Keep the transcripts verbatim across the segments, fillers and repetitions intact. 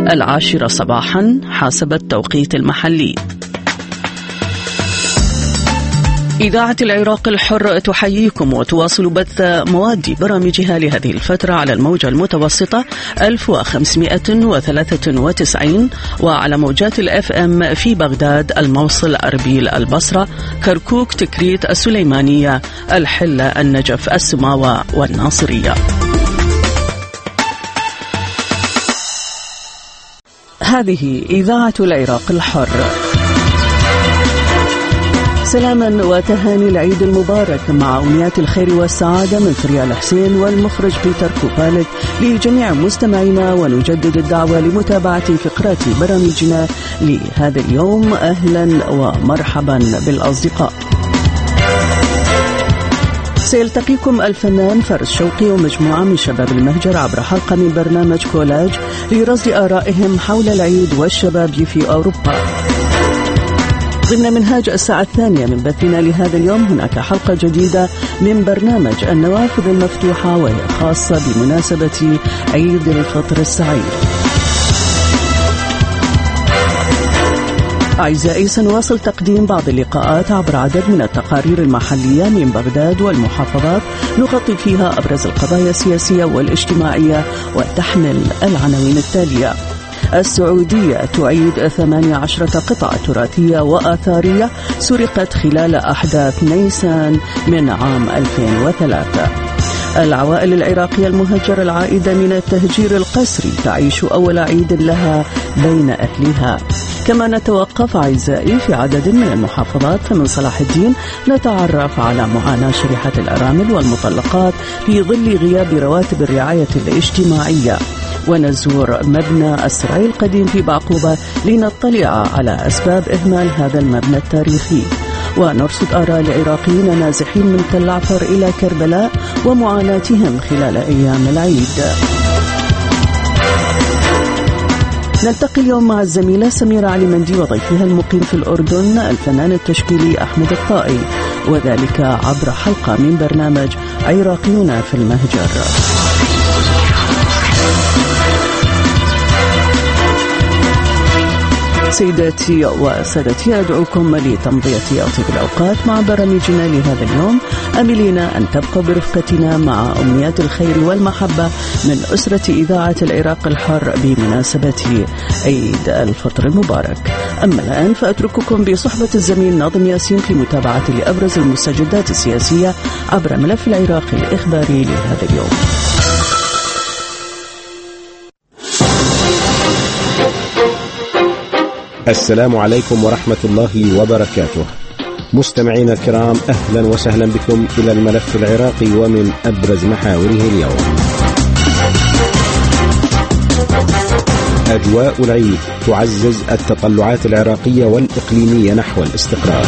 العاشرة صباحا حسب التوقيت المحلي. إذاعة العراق الحر تحييكم وتواصل بث مواد برامجها لهذه الفترة على الموجة المتوسطة ألف وخمسمائة وثلاثة وتسعين وعلى موجات الأف أم في بغداد، الموصل، أربيل، البصرة، كركوك، تكريت، السليمانية، الحلة، النجف، السماوة والناصرية. هذه إذاعة العراق الحر. سلاما وتهاني العيد المبارك مع أمنيات الخير والسعادة من فريال حسين والمخرج بيتر كوبالك لجميع مستمعينا، ونجدد الدعوة لمتابعة فقرات برامجنا لهذا اليوم. أهلا ومرحبا بالأصدقاء. سيلتقيكم الفنان فارس شوقي ومجموعة من شباب المهجر عبر حلقة من برنامج كولاج لرصد آرائهم حول العيد والشباب في أوروبا. ضمن منهاج الساعة الثانية من بثنا لهذا اليوم هناك حلقة جديدة من برنامج النوافذ المفتوحة، وهي خاصة بمناسبة عيد الفطر السعيد. أعزائي، سنواصل تقديم بعض اللقاءات عبر عدد من التقارير المحلية من بغداد والمحافظات، نغطي فيها أبرز القضايا السياسية والاجتماعية وتحمل العناوين التالية: السعودية تعيد ثمانية عشرة قطعة تراثية وآثارية سرقت خلال أحداث نيسان من عام ألفين وثلاثة. العوائل العراقية المهجرة العائدة من التهجير القسري تعيش أول عيد لها بين أهلها. كما نتوقف أعزائي في عدد من المحافظات، فمن صلاح الدين نتعرف على معاناة شريحة الأرامل والمطلقات في ظل غياب رواتب الرعاية الاجتماعية، ونزور مبنى السراي القديم في بعقوبة لنطلع على أسباب إهمال هذا المبنى التاريخي، ونرصد آراء العراقيين نازحين من تل عفر إلى كربلاء ومعاناتهم خلال أيام العيد. نلتقي اليوم مع الزميلة سميرة علي مندي وضيفها المقيم في الأردن الفنان التشكيلي أحمد الطائي، وذلك عبر حلقة من برنامج عراقيون في المهجر. سيداتي وسادتي، أدعوكم لتمضية أطيب الأوقات مع برامجنا لهذا اليوم، أملين أن تبقوا برفقتنا مع أمنيات الخير والمحبة من أسرة إذاعة العراق الحر بمناسبة عيد الفطر المبارك. أما الآن فأترككم بصحبة الزميل ناظم ياسين في متابعة لأبرز المستجدات السياسية عبر ملف العراق الإخباري لهذا اليوم. السلام عليكم ورحمة الله وبركاته. مستمعينا الكرام، أهلا وسهلا بكم إلى الملف العراقي ومن أبرز محاوره اليوم. أجواء العيد تعزز التطلعات العراقية والإقليمية نحو الاستقرار.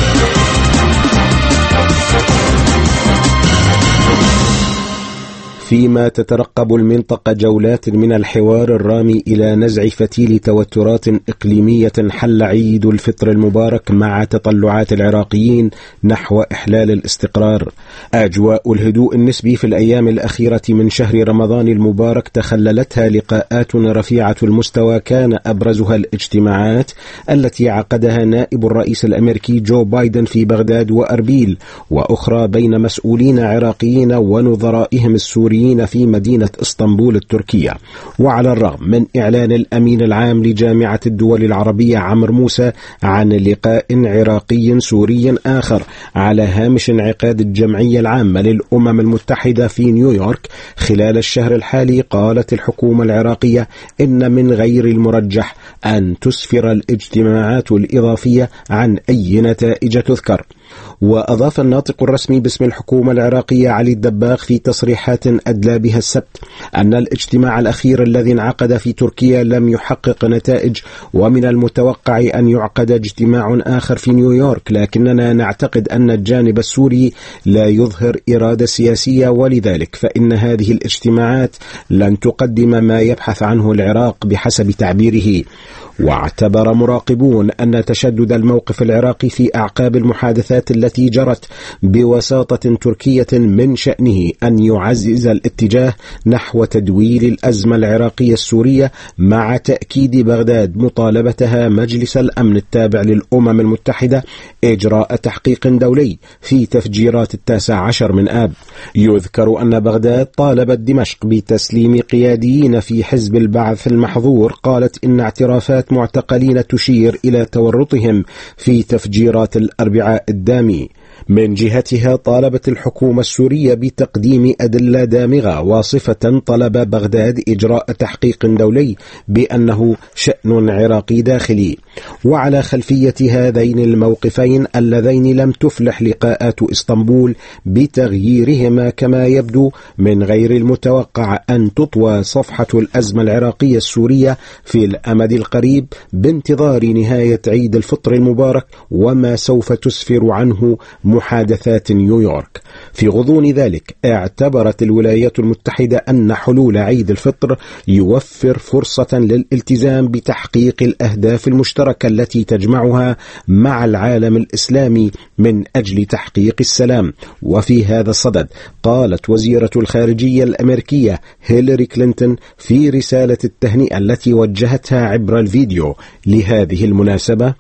فيما تترقب المنطقة جولات من الحوار الرامي إلى نزع فتيل توترات إقليمية حل عيد الفطر المبارك مع تطلعات العراقيين نحو إحلال الاستقرار. أجواء الهدوء النسبي في الأيام الأخيرة من شهر رمضان المبارك تخللتها لقاءات رفيعة المستوى، كان أبرزها الاجتماعات التي عقدها نائب الرئيس الأمريكي جو بايدن في بغداد وأربيل، وأخرى بين مسؤولين عراقيين ونظرائهم السوريين في مدينة اسطنبول التركية. وعلى الرغم من إعلان الأمين العام لجامعة الدول العربية عمرو موسى عن لقاء عراقي سوري آخر على هامش انعقاد الجمعية العامة للأمم المتحدة في نيويورك خلال الشهر الحالي، قالت الحكومة العراقية إن من غير المرجح أن تسفر الاجتماعات الإضافية عن أي نتائج تذكر. وأضاف الناطق الرسمي باسم الحكومة العراقية علي الدباغ في تصريحات أدلى بها السبت أن الاجتماع الأخير الذي انعقد في تركيا لم يحقق نتائج، ومن المتوقع أن يعقد اجتماع آخر في نيويورك، لكننا نعتقد أن الجانب السوري لا يظهر إرادة سياسية، ولذلك فإن هذه الاجتماعات لن تقدم ما يبحث عنه العراق بحسب تعبيره. واعتبر مراقبون أن تشدد الموقف العراقي في أعقاب المحادثات التي جرت بوساطة تركية من شأنه أن يعزز الاتجاه نحو تدوير الأزمة العراقية السورية، مع تأكيد بغداد مطالبتها مجلس الأمن التابع للأمم المتحدة إجراء تحقيق دولي في تفجيرات التاسع عشر من آب. يذكر أن بغداد طالبت دمشق بتسليم قياديين في حزب البعث المحظور، قالت إن اعترافات معتقلين تشير إلى تورطهم في تفجيرات الأربعاء الدامي. من جهتها طالبت الحكومة السورية بتقديم أدلة دامغة واصفة طلب بغداد إجراء تحقيق دولي بأنه شأن عراقي داخلي. وعلى خلفية هذين الموقفين اللذين لم تفلح لقاءات إسطنبول بتغييرهما، كما يبدو من غير المتوقع أن تطوى صفحة الأزمة العراقية السورية في الأمد القريب بانتظار نهاية عيد الفطر المبارك وما سوف تسفر عنه محادثات نيويورك. في غضون ذلك اعتبرت الولايات المتحدة أن حلول عيد الفطر يوفر فرصة للالتزام بتحقيق الأهداف المشتركة التي تجمعها مع العالم الإسلامي من أجل تحقيق السلام. وفي هذا الصدد قالت وزيرة الخارجية الأمريكية هيلاري كلينتون في رسالة التهنئة التي وجهتها عبر الفيديو لهذه المناسبة: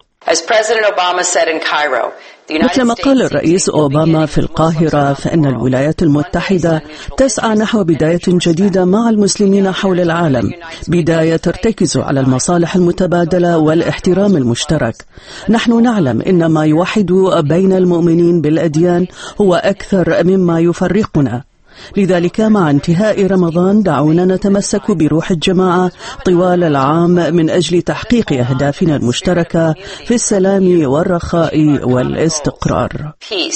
مثلما قال الرئيس أوباما في القاهرة، فإن الولايات المتحدة تسعى نحو بداية جديدة مع المسلمين حول العالم، بداية ترتكز على المصالح المتبادلة والاحترام المشترك. نحن نعلم إن ما يوحد بين المؤمنين بالأديان هو أكثر مما يفرقنا، لذلك مع انتهاء رمضان دعونا نتمسك بروح الجماعة طوال العام من أجل تحقيق أهدافنا المشتركة في السلام والرخاء والاستقرار.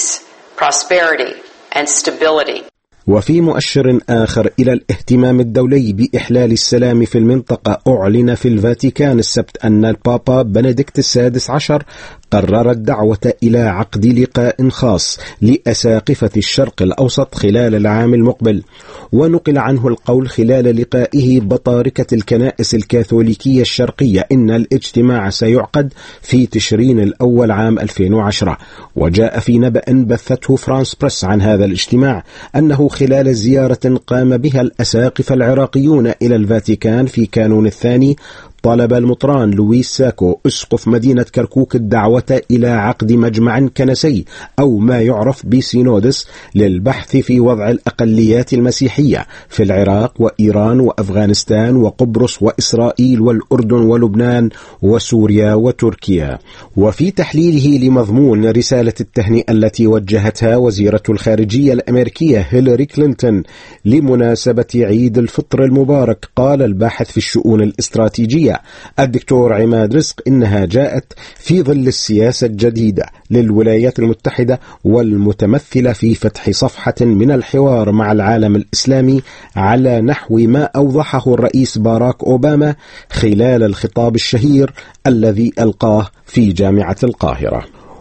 وفي مؤشر آخر إلى الاهتمام الدولي بإحلال السلام في المنطقة، أعلن في الفاتيكان السبت أن البابا بنديكت السادس عشر قرر الدعوة إلى عقد لقاء خاص لأساقفة الشرق الأوسط خلال العام المقبل. ونقل عنه القول خلال لقائه بطاركة الكنائس الكاثوليكية الشرقية إن الاجتماع سيعقد في تشرين الأول عام ألفين وعشرة. وجاء في نبأ بثته فرانس بريس عن هذا الاجتماع أنه خلال زيارة قام بها الأساقفة العراقيون إلى الفاتيكان في كانون الثاني، طلب المطران لويس ساكو أسقف مدينة كركوك الدعوة إلى عقد مجمع كنسي أو ما يعرف بسينودس للبحث في وضع الأقليات المسيحية في العراق وإيران وأفغانستان وقبرص وإسرائيل والأردن ولبنان وسوريا وتركيا. وفي تحليله لمضمون رسالة التهنئة التي وجهتها وزيرة الخارجية الأمريكية هيلاري كلينتون لمناسبة عيد الفطر المبارك، قال الباحث في الشؤون الاستراتيجية الدكتور عماد رزق إنها جاءت في ظل السياسة الجديدة للولايات المتحدة والمتمثلة في فتح صفحة من الحوار مع العالم الإسلامي على نحو ما أوضحه الرئيس باراك أوباما خلال الخطاب الشهير الذي ألقاه في جامعة القاهرة.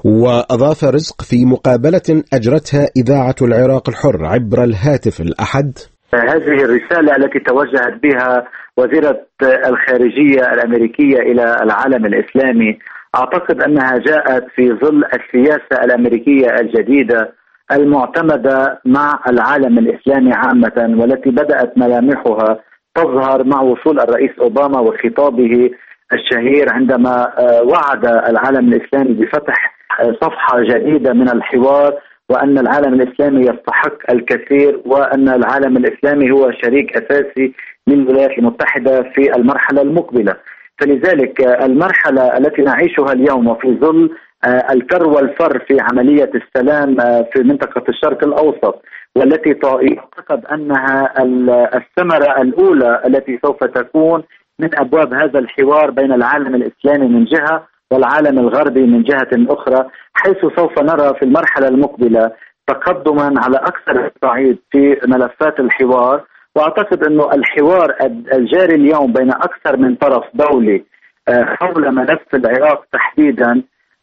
وأضاف رزق في مقابلة أجرتها إذاعة العراق الحر عبر الهاتف الأحد: هذه الرسالة التي توجهت بها وزيرة الخارجية الأمريكية إلى العالم الإسلامي أعتقد أنها جاءت في ظل السياسة الأمريكية الجديدة المعتمدة مع العالم الإسلامي عامة، والتي بدأت ملامحها تظهر مع وصول الرئيس أوباما وخطابه الشهير عندما وعد العالم الإسلامي بفتح صفحة جديدة من الحوار، وأن العالم الإسلامي يستحق الكثير، وأن العالم الإسلامي هو شريك أساسي للولايات المتحدة في المرحلة المقبلة. فلذلك المرحلة التي نعيشها اليوم وفي ظل الكر والفر في عملية السلام في منطقة الشرق الأوسط، والتي يعتقد أنها الثمرة الأولى التي سوف تكون من أبواب هذا الحوار بين العالم الإسلامي من جهة والعالم الغربي من جهة أخرى، حيث سوف نرى في المرحلة المقبلة تقدما على أكثر الصعيد في ملفات الحوار. وأعتقد أنه الحوار الجاري اليوم بين أكثر من طرف دولي حول ملف العراق تحديدا،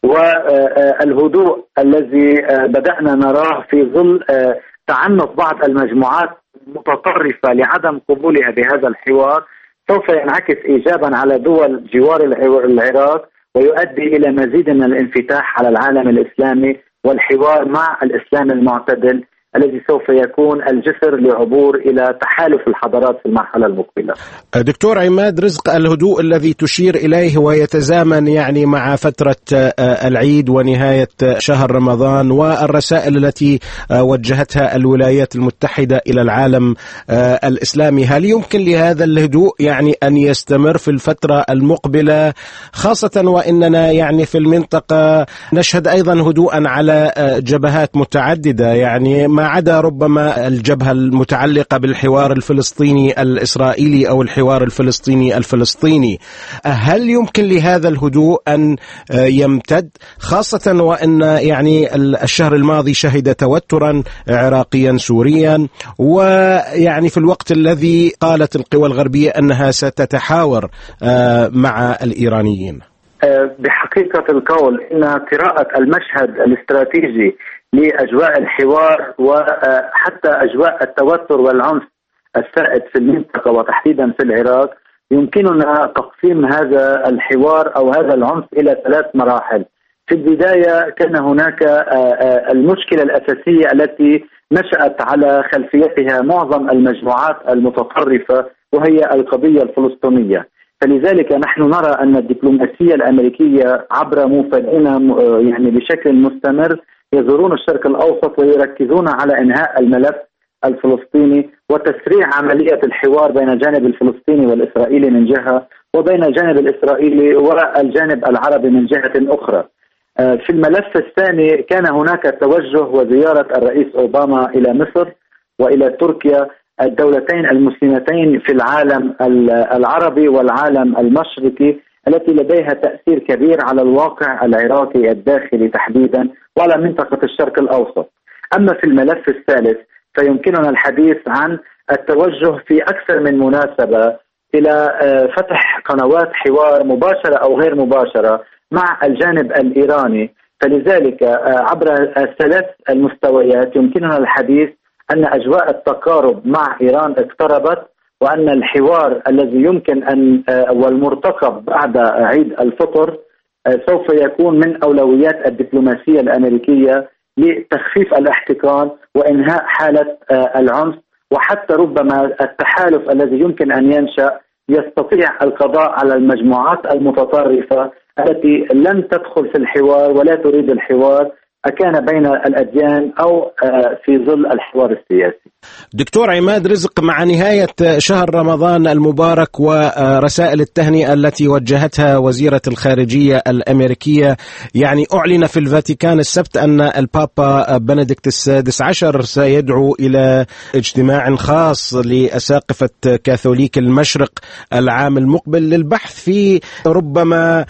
والهدوء الذي بدأنا نراه في ظل تعنت بعض المجموعات المتطرفة لعدم قبولها بهذا الحوار، سوف ينعكس إيجابا على دول جوار العراق، ويؤدي إلى مزيد من الانفتاح على العالم الإسلامي والحوار مع الإسلام المعتدل الذي سوف يكون الجسر لعبور إلى تحالف الحضارات في المرحلة المقبلة. دكتور عماد رزق، الهدوء الذي تشير إليه ويتزامن يعني مع فترة العيد ونهاية شهر رمضان والرسائل التي وجهتها الولايات المتحدة إلى العالم الإسلامي، هل يمكن لهذا الهدوء يعني أن يستمر في الفترة المقبلة، خاصة وإننا يعني في المنطقة نشهد أيضا هدوءا على جبهات متعددة، يعني ما عدا ربما الجبهة المتعلقة بالحوار الفلسطيني الإسرائيلي أو الحوار الفلسطيني الفلسطيني؟ هل يمكن لهذا الهدوء أن يمتد، خاصة وأن يعني الشهر الماضي شهد توترا عراقيا سوريا، ويعني في الوقت الذي قالت القوى الغربية أنها ستتحاور مع الإيرانيين؟ بحقيقة القول إن قراءة المشهد الاستراتيجي لأجواء الحوار وحتى أجواء التوتر والعنف السائد في المنطقة وتحديدا في العراق، يمكننا تقسيم هذا الحوار أو هذا العنف إلى ثلاث مراحل. في البداية كان هناك المشكلة الأساسية التي نشأت على خلفيتها معظم المجموعات المتطرفة، وهي القضية الفلسطينية. فلذلك نحن نرى أن الدبلوماسية الأمريكية عبر موفدين يعني بشكل مستمر يزورون الشرق الأوسط ويركزون على إنهاء الملف الفلسطيني وتسريع عملية الحوار بين الجانب الفلسطيني والإسرائيلي من جهة، وبين الجانب الإسرائيلي والجانب العربي من جهة أخرى. في الملف الثاني كان هناك توجه وزيارة الرئيس أوباما إلى مصر وإلى تركيا، الدولتين المسلمتين في العالم العربي والعالم المشرقي التي لديها تأثير كبير على الواقع العراقي الداخلي تحديدا وعلى منطقة الشرق الأوسط. أما في الملف الثالث فيمكننا الحديث عن التوجه في أكثر من مناسبة إلى فتح قنوات حوار مباشرة أو غير مباشرة مع الجانب الإيراني. فلذلك عبر الثلاث المستويات يمكننا الحديث أن أجواء التقارب مع إيران اقتربت، وأن الحوار الذي يمكن أن والمرتقب بعد عيد الفطر سوف يكون من أولويات الدبلوماسية الأمريكية لتخفيف الاحتقان وإنهاء حالة العنف، وحتى ربما التحالف الذي يمكن أن ينشأ يستطيع القضاء على المجموعات المتطرفة التي لم تدخل في الحوار ولا تريد الحوار، أكان بين الأديان أو في ظل الحوار السياسي. دكتور عماد رزق، مع نهاية شهر رمضان المبارك ورسائل التهنئة التي وجهتها وزيرة الخارجية الأمريكية، يعني أعلن في الفاتيكان السبت أن البابا بنديكت السادس عشر سيدعو إلى اجتماع خاص لأساقفة كاثوليك المشرق العام المقبل للبحث في ربما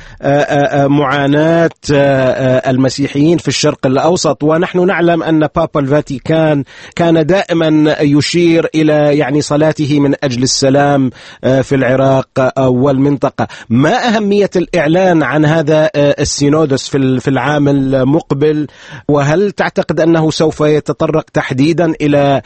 معاناة المسيحيين في الشرق الأوسط. ونحن نعلم أن بابا الفاتيكان كان دائما يشير إلى يعني صلاته من أجل السلام في العراق والمنطقة. ما أهمية الإعلان عن هذا السينودس في العام المقبل، وهل تعتقد أنه سوف يتطرق تحديدا إلى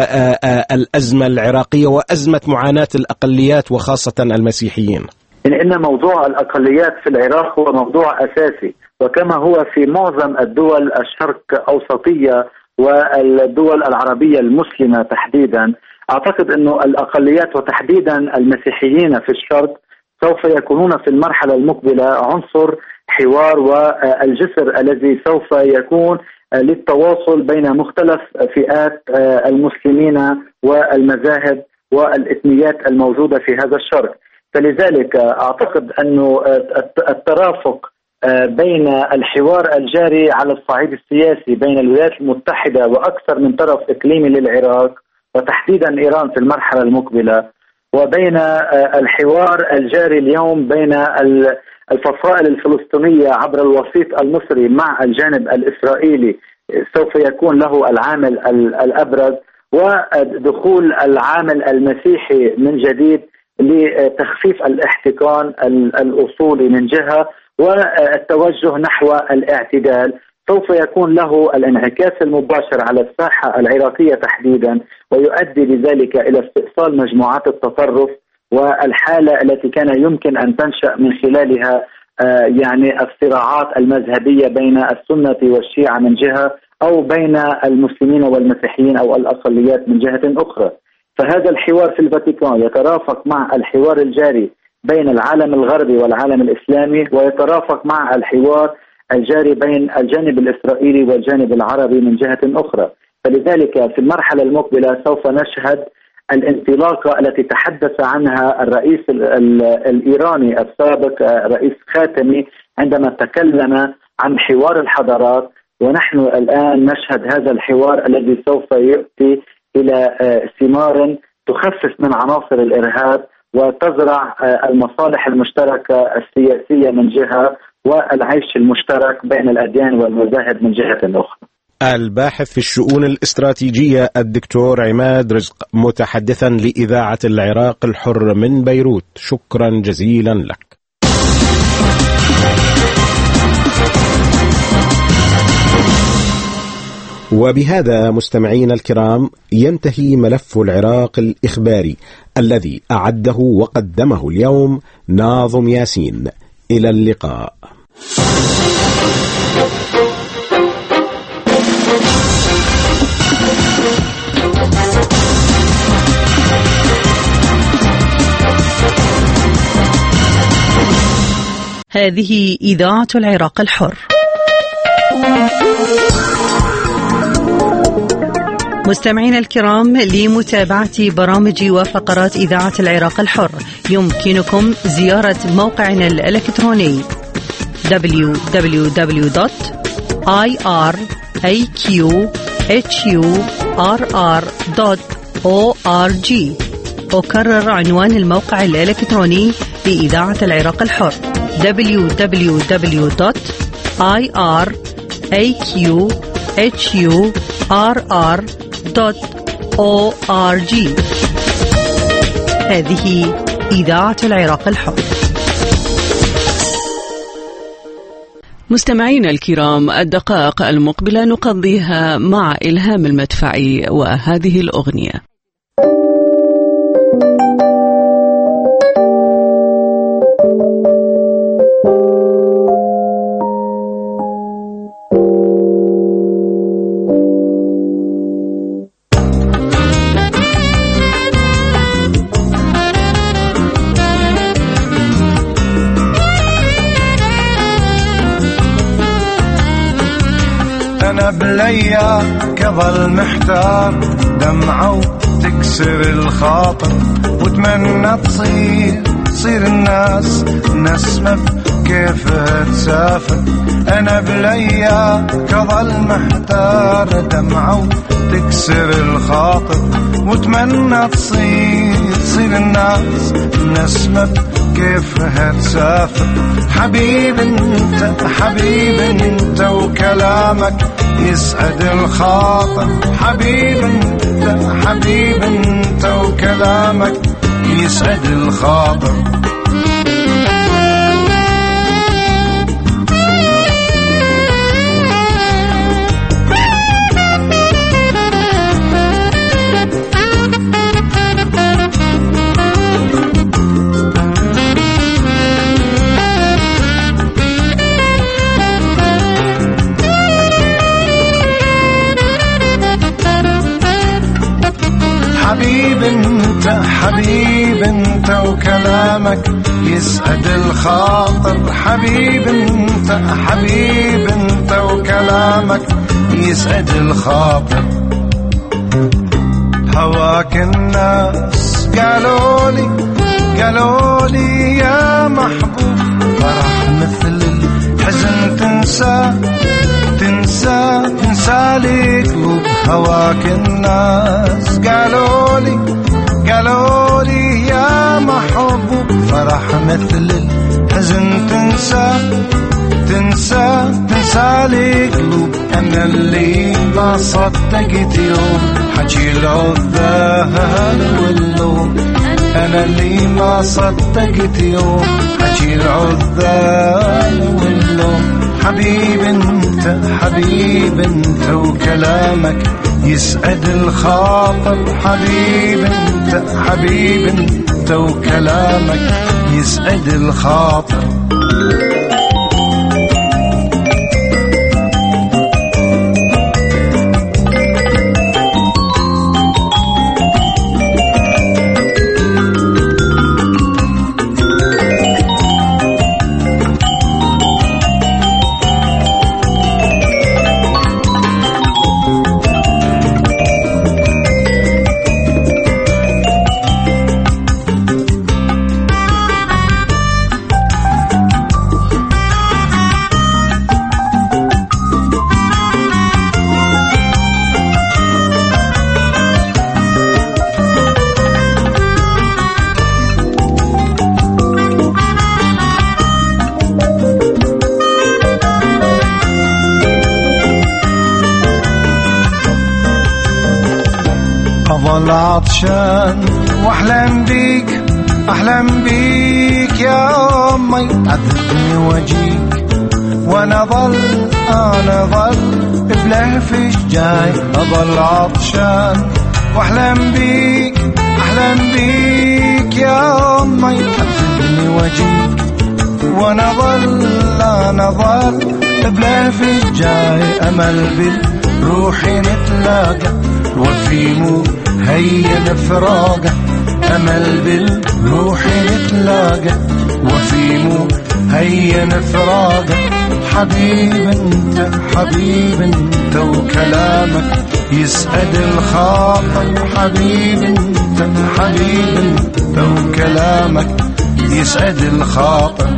الأزمة العراقية وأزمة معاناة الأقليات وخاصة المسيحيين؟ إن موضوع الأقليات في العراق هو موضوع أساسي، وكما هو في معظم الدول الشرق أوسطية والدول العربية المسلمة تحديدا. أعتقد أنه الأقليات وتحديدا المسيحيين في الشرق سوف يكونون في المرحلة المقبلة عنصر حوار والجسر الذي سوف يكون للتواصل بين مختلف فئات المسلمين والمذاهب والإثنيات الموجودة في هذا الشرق. فلذلك أعتقد أنه الترافق بين الحوار الجاري على الصعيد السياسي بين الولايات المتحدة وأكثر من طرف إقليمي للعراق وتحديدا إيران في المرحلة المقبلة، وبين الحوار الجاري اليوم بين الفصائل الفلسطينية عبر الوسيط المصري مع الجانب الإسرائيلي سوف يكون له العامل الأبرز، ودخول العامل المسيحي من جديد لتخفيف الاحتقان الأصولي من جهة، والتوجه نحو الاعتدال سوف يكون له الانعكاس المباشر على الساحة العراقية تحديدا، ويؤدي بذلك إلى استئصال مجموعات التطرف والحالة التي كان يمكن أن تنشأ من خلالها يعني الصراعات المذهبية بين السنة والشيعة من جهة، أو بين المسلمين والمسيحيين أو الأقليات من جهة أخرى. فهذا الحوار في الفاتيكان يترافق مع الحوار الجاري بين العالم الغربي والعالم الإسلامي، ويترافق مع الحوار الجاري بين الجانب الإسرائيلي والجانب العربي من جهة أخرى. فلذلك في المرحلة المقبلة سوف نشهد الانطلاقة التي تحدث عنها الرئيس الإيراني السابق رئيس خاتمي عندما تكلم عن حوار الحضارات، ونحن الآن نشهد هذا الحوار الذي سوف يؤتي إلى ثمار تخفف من عناصر الإرهاب وتزرع المصالح المشتركة السياسية من جهة، والعيش المشترك بين الأديان والمذاهب من جهة أخرى. الباحث في الشؤون الاستراتيجية الدكتور عماد رزق، متحدثا لإذاعة العراق الحر من بيروت، شكرا جزيلا لك. وبهذا مستمعينا الكرام ينتهي ملف العراق الإخباري الذي أعده وقدمه اليوم ناظم ياسين. إلى اللقاء. هذه إذاعة العراق الحر. مستمعينا الكرام، لمتابعة برامج وفقرات إذاعة العراق الحر يمكنكم زيارة موقعنا الإلكتروني دبليو دبليو دبليو دوت آي آر إيه كيو إتش يو آر آر دوت أو آر جي. أكرر عنوان الموقع الإلكتروني لإذاعة العراق الحر دبليو دبليو دبليو دوت آي آر إيه كيو إتش يو آر آر دوت أو آر جي. هذه إذاعة العراق الحر. مستمعينا الكرام، الدقائق المقبلة نقضيها مع إلهام المدفعي وهذه الأغنية. بليا كظل محتار دمعة وتكسر الخاطر، وتمنى تصير تصير الناس نسمة كيف تسافر. أنا بليا كظل محتار دمعة وتكسر الخاطر، وتمنى تصير تصير الناس نسمة كيف هتسافر. حبيب انت حبيب انت وكلامك يسعد الخاطر. حبيب انت حبيب انت وكلامك يسعد الخاطر. حبيب انت حبيب انت وكلامك يسعد الخاطر. حبيب انت حبيب انت وكلامك يسعد الخاطر. هواك الناس قالوا لي قالوا لي يا محبوب، فرح مثل الحزن تنسى تنسى تنسى لي قلوب. هواك الناس قالوا لي قالوا لي يا محبوب، فرح مثل الحزن تنسى تنسى تنسى لي قلوب. أنا اللي ما صدقت يوم حكي العذاب واللوم. أنا اللي ما صدقت يوم حكي العذاب واللوم. حبيب انت حبيب انت وكلامك يسعد الخاطر. حبيب انت حبيب انت وكلامك يسعد الخاطر. أظل عطشان وأحلم بيك أحلم بيك يا أمي تعذبني وجيك وأنا ظل أنا ظل بلهفش جاي. أظل عطشان وأحلم بيك أحلم بيك يا أمي تعذبني وجيك وأنا ظل أنا ظل بلهفش جاي. أمل بالروح نتلاقى وفي مو هيا نفراقه. أمل بالروح نتلاقى وفي مو هيا نفراقه. حبيب انت حبيب انت وكلامك يسعد الخاطر. حبيب انت حبيب انت وكلامك يسعد الخاطر.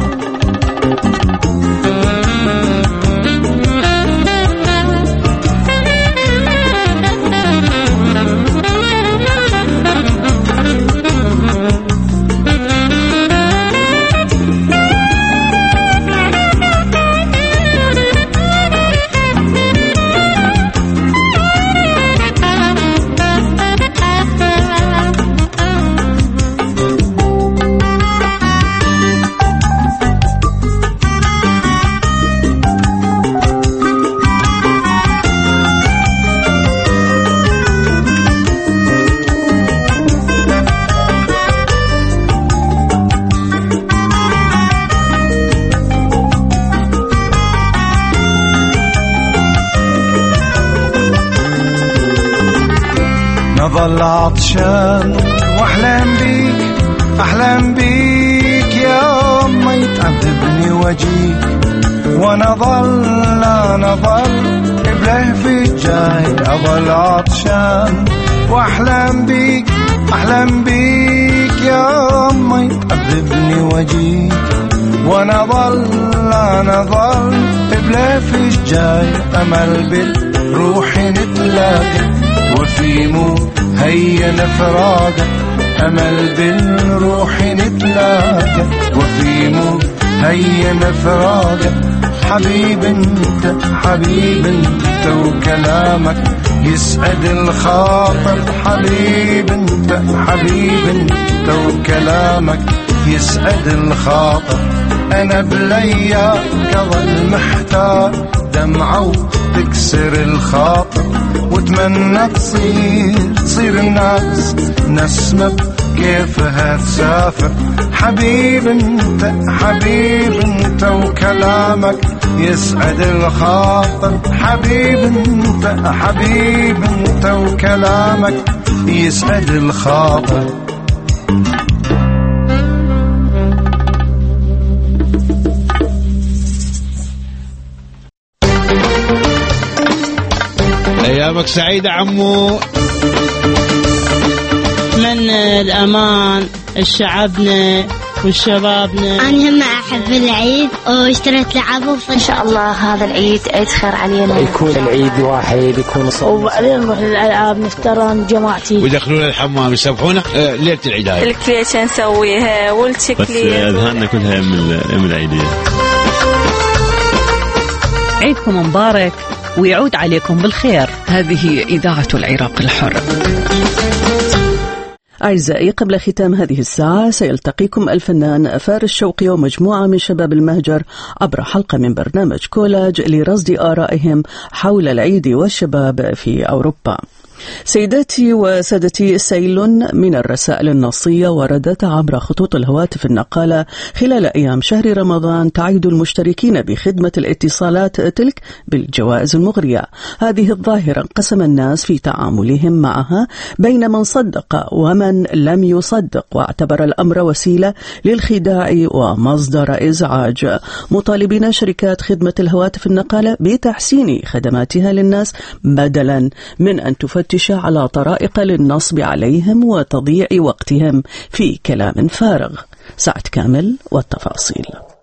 نظل عطشان واحلم بيك احلم بيك يا امي تعذبني وجيك وانا ظل انا ظل بلهفي جاي. اظل عطشان واحلم بيك احلم بيك يا امي تعذبني وجيك وانا ظل انا ظل بلهفي جاي. امل بالروح نتلاقى وفي مو هيا نفراقه. أمل بالروح نتلاقى وفي مو هيا نفراقه. حبيب انت حبيب انت وكلامك يسعد الخاطر. حبيب انت حبيب انت وكلامك يسعد الخاطر. أنا بلياك أظل محتاج دمعة تكسر الخاطر واتمنى تصير تصير الناس نسمة كيفها تسافر. حبيب انت حبيب انت وكلامك يسعد الخاطر. حبيب انت حبيب انت وكلامك يسعد الخاطر. أيامك سعيدة عمو. أتمنى الأمان لشعبنا وشبابنا. أنا هم أحب العيد واشتريت لعبه. إن شاء الله هذا العيد عيد خير علينا. يكون العيد واحد يكون صوم. وبعدين نروح للألعاب نفترن جماعتي ويدخلون الحمام يسبحونه آه ليلة العيد. هاي الكليشة نسويها والشكلية بس أذهاننا كلها من يوم العيدية. عيدكم مبارك ويعود عليكم بالخير. هذه إذاعة العراق الحر. أعزائي، قبل ختام هذه الساعة سيلتقيكم الفنان فارس شوقي ومجموعة من شباب المهجر عبر حلقة من برنامج كولاج لرصد آرائهم حول العيد والشباب في أوروبا. سيداتي وسادتي، سيل من الرسائل النصية وردت عبر خطوط الهواتف النقالة خلال أيام شهر رمضان تعيد المشتركين بخدمة الاتصالات تلك بالجوائز المغرية. هذه الظاهرة انقسم الناس في تعاملهم معها بين من صدق ومن لم يصدق، واعتبر الأمر وسيلة للخداع ومصدر إزعاج، مطالبين شركات خدمة الهواتف النقالة بتحسين خدماتها للناس بدلا من أن تفتش على طرائق للنصب عليهم وتضييع وقتهم في كلام فارغ. سعد كامل والتفاصيل.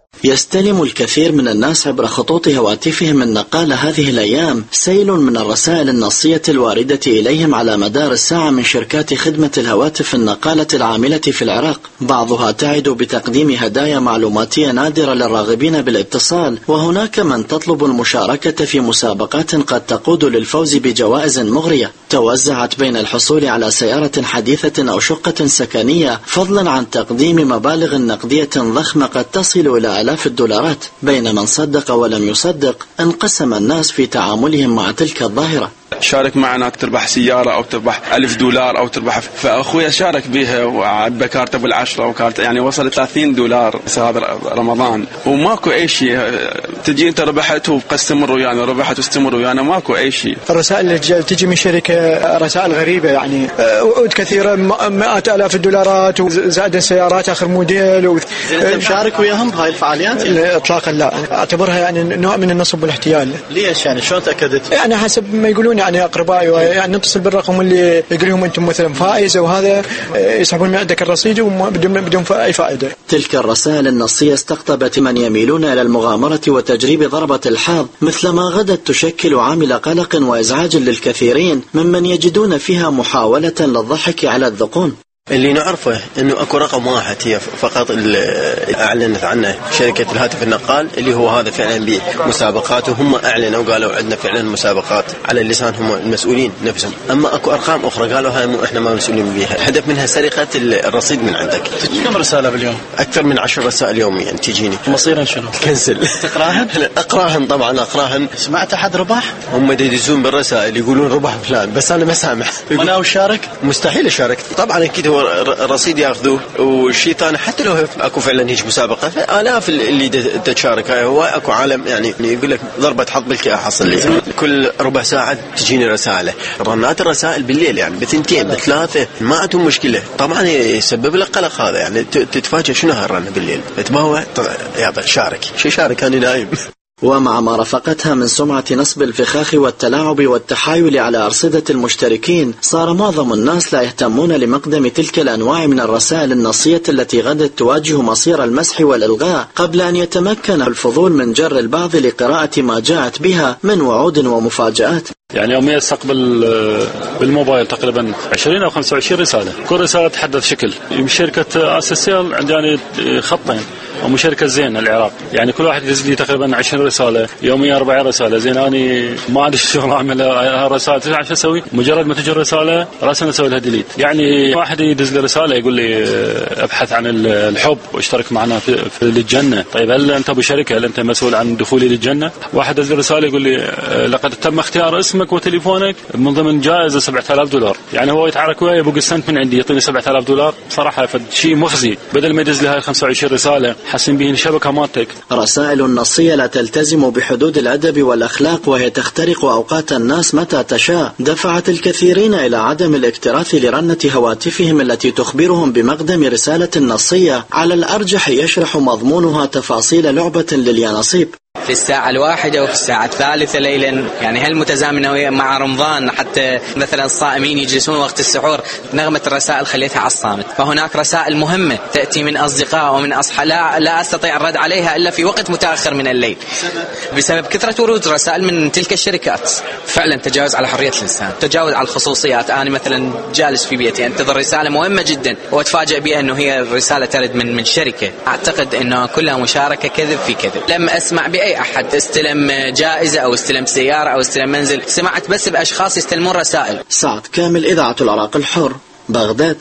يستلم الكثير من الناس عبر خطوط هواتفهم النقالة هذه الأيام سيل من الرسائل النصية الواردة إليهم على مدار الساعة من شركات خدمة الهواتف النقالة العاملة في العراق، بعضها تعد بتقديم هدايا معلوماتية نادرة للراغبين بالاتصال، وهناك من تطلب المشاركة في مسابقات قد تقود للفوز بجوائز مغرية توزعت بين الحصول على سيارة حديثة أو شقة سكنية، فضلا عن تقديم مبالغ نقدية ضخمة قد تصل إلى آلاف الدولارات. بين من صدق ولم يصدق انقسم الناس في تعاملهم مع تلك الظاهرة. شارك معنا تربح سيارة أو تربح ألف دولار أو تربح، فأخويا شارك بها وعبى كارت أبو العشرة وكارت يعني وصل ثلاثين دولار هذا رمضان وماكو أي شيء. تجي أنت ربحت وقستمر ويانا، ربحت واستمر ويانا، ماكو أي شيء. الرسائل اللي تجي من شركة رسائل غريبة يعني وعود كثيرة، مئات آلاف الدولارات وزائد السيارات آخر موديل و... أنت مشارك وياهم بهاي الفعاليات؟ إطلاقا لا، أعتبرها يعني نوع من النصب والاحتيال. ليش يعني؟ شلون تأكدت؟ يعني حسب ما يقولون يعني أقربائي، يعني نتصل بالرقم اللي يقول لهم أنتم مثلا فائز وهذا يسحبون من عندك الرصيد وبدون بدون أي فائدة. تلك الرسائل النصية استقطبت من يميلون إلى المغامرة وتجريب ضربة الحظ، مثلما غدت تشكل عامل قلق وإزعاج للكثيرين ممن يجدون فيها محاولة للضحك على الذقون. اللي نعرفه انه اكو رقم واحد هي فقط اللي اعلنت عنه شركة الهاتف النقال، اللي هو هذا فعلا بمسابقات، وهم اعلنوا وقالوا عندنا فعلا مسابقات على اللسان هم المسؤولين نفسهم. اما اكو ارقام اخرى قالوا هاي مو احنا ما مسؤولين بيها، الهدف منها سرقة الرصيد من عندك. كم رسالة باليوم؟ اكثر من عشر رسائل يوميا تجيني. مصيرا شنو؟ كنسل. تقراهن؟ اقراهن طبعا اقراهن. سمعت احد ربح؟ هم يدزون بالرسائل يقولون ربح فلان، بس انا ما سامح. وانا اشارك؟ مستحيل اشارك طبعا، اكيد هو رصيد ياخذوه. والشيء ثاني حتى لو اكو فعلا هيك مسابقه الاف اللي تشارك، هو اكو عالم يعني يقول لك ضربه حظ بالكي احصل لي. كل ربع ساعه تجيني رساله، رنات الرسائل بالليل يعني بثنتين بثلاثه ما عندهم مشكله. طبعا يسبب لك قلق هذا، يعني تتفاجئ شنو هالرنه بالليل، تباوع يلا شارك. شو شارك؟ انا نايم. ومع ما رافقتها من سمعة نصب الفخاخ والتلاعب والتحايل على أرصدة المشتركين، صار معظم الناس لا يهتمون لمقدم تلك الأنواع من الرسائل النصية التي غدت تواجه مصير المسح والإلغاء، قبل أن يتمكن الفضول من جر البعض لقراءة ما جاءت بها من وعود ومفاجآت. يعني يوميا استقبل بالموبايل تقريبا عشرين أو خمسة وعشرين رسالة، كل رسالة تحدث شكل. من شركة أساسيال عندي يعني خطين، ومشاركة زين العراق، يعني كل واحد يدز لي تقريبا عشرين رسالة يوميا، أربعين رسالة. زين أنا ما عندي شغل أعمل هالرسالة، تعرف شو أسوي؟ مجرد ما تجي الرسالة راسا أسوي لها ديليت. يعني واحد يدز لي رسالة يقول لي أبحث عن الحب واشترك معنا في, في الجنة. طيب هل أنت أبو شركة؟ هل أنت مسؤول عن دخولي للجنة؟ واحد دز لي رسالة يقول لي لقد تم اختيار اسمك وتليفونك من ضمن جائزة سبعة آلاف دولار. يعني هو يتحرك وياي يبغى السنت من عندي يعطيني سبعة آلاف دولار. صراحة شيء مخزي، بدل ما يدز لي هاي خمسة وعشرين رسالة حسن به الشبكة مالتك. رسائل نصية لا تلتزم بحدود الأدب والأخلاق، وهي تخترق أوقات الناس متى تشاء، دفعت الكثيرين إلى عدم الاكتراث لرنة هواتفهم التي تخبرهم بمقدم رسالة نصية على الأرجح يشرح مضمونها تفاصيل لعبة لليانصيب. في الساعة الواحدة وفي الساعة الثالثة ليلا، يعني هل متزامنة مع رمضان؟ حتى مثلا الصائمين يجلسون وقت السحور، نغمة الرسائل خليتها على الصامت. فهناك رسائل مهمة تأتي من أصدقاء ومن أصحاب لا, لا أستطيع الرد عليها إلا في وقت متأخر من الليل بسبب كثرة ورود رسائل من تلك الشركات. فعلا تجاوز على حرية الإنسان، تجاوز على الخصوصيات. أنا مثلا جالس في بيتي أنتظر رسالة مهمة جدا وأتفاجأ بها أنه هي الرسالة ترد من من شركة. أعتقد أنه كلها مشاركة كذب في كذب. لم أسمع بأي أحد استلم جائزة أو استلم سيارة أو استلم منزل، سمعت بس بأشخاص يستلمون رسائل. سعد كامل، إذاعة العراق الحر، بغداد.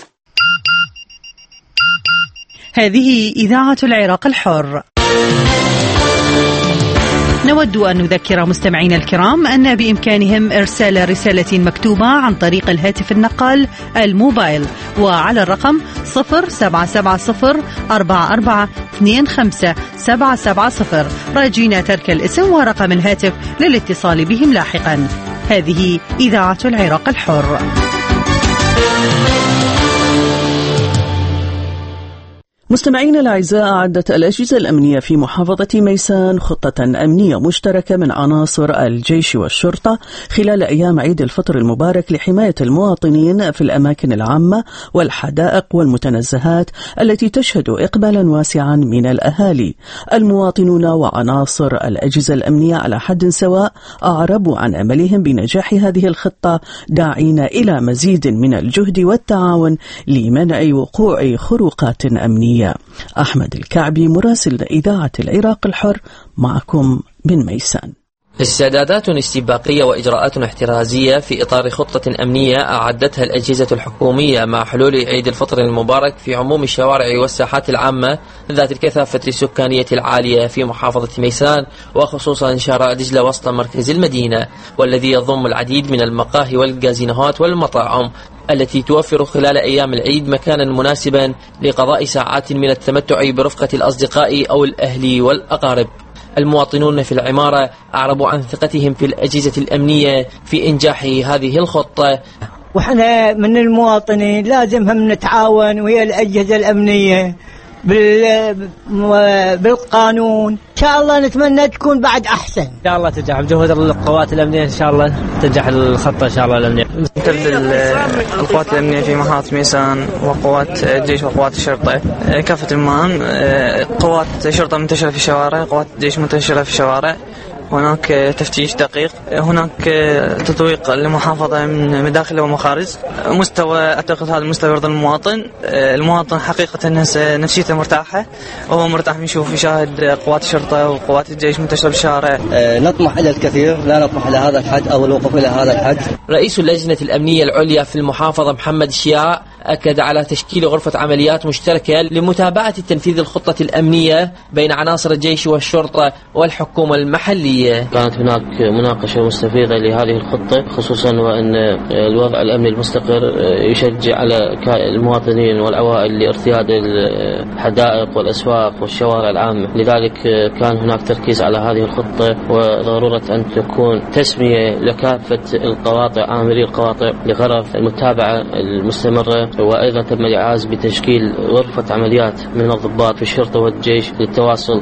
هذه إذاعة العراق الحر. نود أن نذكر مستمعينا الكرام أن بإمكانهم إرسال رسالة مكتوبة عن طريق الهاتف النقال الموبايل وعلى الرقم صفر سبعة سبعة صفر أربعة أربعة اثنين خمسة سبعة سبعة صفر، راجين ترك الاسم ورقم الهاتف للاتصال بهم لاحقا. هذه إذاعة العراق الحر. مستمعينا الأعزاء، أعدت الأجهزة الأمنية في محافظة ميسان خطة أمنية مشتركة من عناصر الجيش والشرطة خلال أيام عيد الفطر المبارك لحماية المواطنين في الأماكن العامة والحدائق والمتنزهات التي تشهد إقبالا واسعا من الأهالي. المواطنون وعناصر الأجهزة الأمنية على حد سواء أعربوا عن أملهم بنجاح هذه الخطة، داعين إلى مزيد من الجهد والتعاون لمنع وقوع خروقات أمنية. أحمد الكعبي مراسل إذاعة العراق الحر معكم من ميسان. استعدادات استباقية وإجراءات احترازية في إطار خطة أمنية أعدتها الأجهزة الحكومية مع حلول عيد الفطر المبارك في عموم الشوارع والساحات العامة ذات الكثافة السكانية العالية في محافظة ميسان، وخصوصا شارع دجلة وسط مركز المدينة، والذي يضم العديد من المقاهي والجازينوهات والمطاعم التي توفر خلال أيام العيد مكانا مناسبا لقضاء ساعات من التمتع برفقة الأصدقاء أو الأهل والأقارب. المواطنون في العمارة أعربوا عن ثقتهم في الأجهزة الأمنية في إنجاح هذه الخطة. وإحنا من المواطنين لازم هم نتعاون ويا الأجهزة الأمنية بالقانون. إن شاء الله نتمنى تكون بعد أحسن. إن شاء الله تنجح بجهود القوات الأمنية، إن شاء الله تنجح الخطة إن شاء الله الأمنية. تمثل القوات الأمنية في محافظة ميسان وقوات الجيش وقوات الشرطة كافة المهام. قوات شرطة منتشرة في الشوارع، قوات الجيش منتشرة في الشوارع، هناك تفتيش دقيق، هناك تطويق للمحافظة من مداخل ومخارج. مستوى أعتقد هذا المستوى يرضي المواطن. المواطن حقيقة نفسيته مرتاحة، وهو مرتاح يشوف يشاهد قوات الشرطة وقوات الجيش منتشرة بالشارع. نطمح إلى الكثير، لا نطمح إلى هذا الحد أو الوقوف إلى هذا الحد. رئيس اللجنة الأمنية العليا في المحافظة محمد الشياع أكد على تشكيل غرفة عمليات مشتركة لمتابعة تنفيذ الخطة الأمنية بين عناصر الجيش والشرطة والحكومة المحلية. كانت هناك مناقشة مستفيضة لهذه الخطة، خصوصا وأن الوضع الأمني المستقر يشجع على المواطنين والعوائل لارتياد الحدائق والأسواق والشوارع العامة، لذلك كان هناك تركيز على هذه الخطة وضرورة أن تكون تسمية لكافة القواطع، عاملي القواطع، لغرض المتابعة المستمرة. وأيضا تم الإعاز بتشكيل غرفة عمليات من الضباط في الشرطة والجيش للتواصل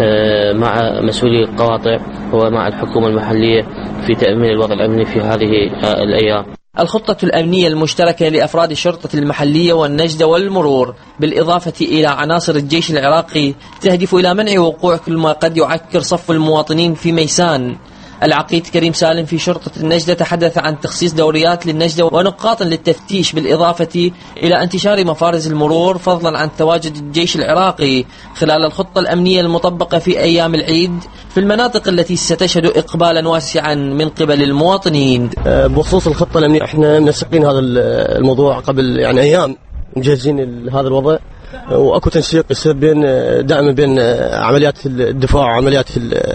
مع مسؤولي القواطع ومع الحكومة المحلية في تأمين الوضع الأمني في هذه الأيام. الخطة الأمنية المشتركة لأفراد الشرطة المحلية والنجدة والمرور بالإضافة إلى عناصر الجيش العراقي تهدف إلى منع وقوع كل ما قد يعكر صف المواطنين في ميسان. العقيد كريم سالم في شرطة النجدة تحدث عن تخصيص دوريات للنجدة ونقاط للتفتيش بالإضافة إلى انتشار مفارز المرور، فضلا عن تواجد الجيش العراقي خلال الخطة الأمنية المطبقة في أيام العيد في المناطق التي ستشهد إقبالا واسعا من قبل المواطنين. بخصوص الخطة الأمنية احنا منسقين هذا الموضوع قبل يعني أيام، مجهزين هذا الوضع، واكو تنسيق يصير بين دائما بين عمليات الدفاع وعمليات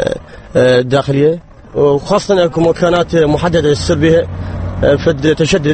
الداخلية، وخاصة أكو مكانات محددة يصير بها فد تشدد،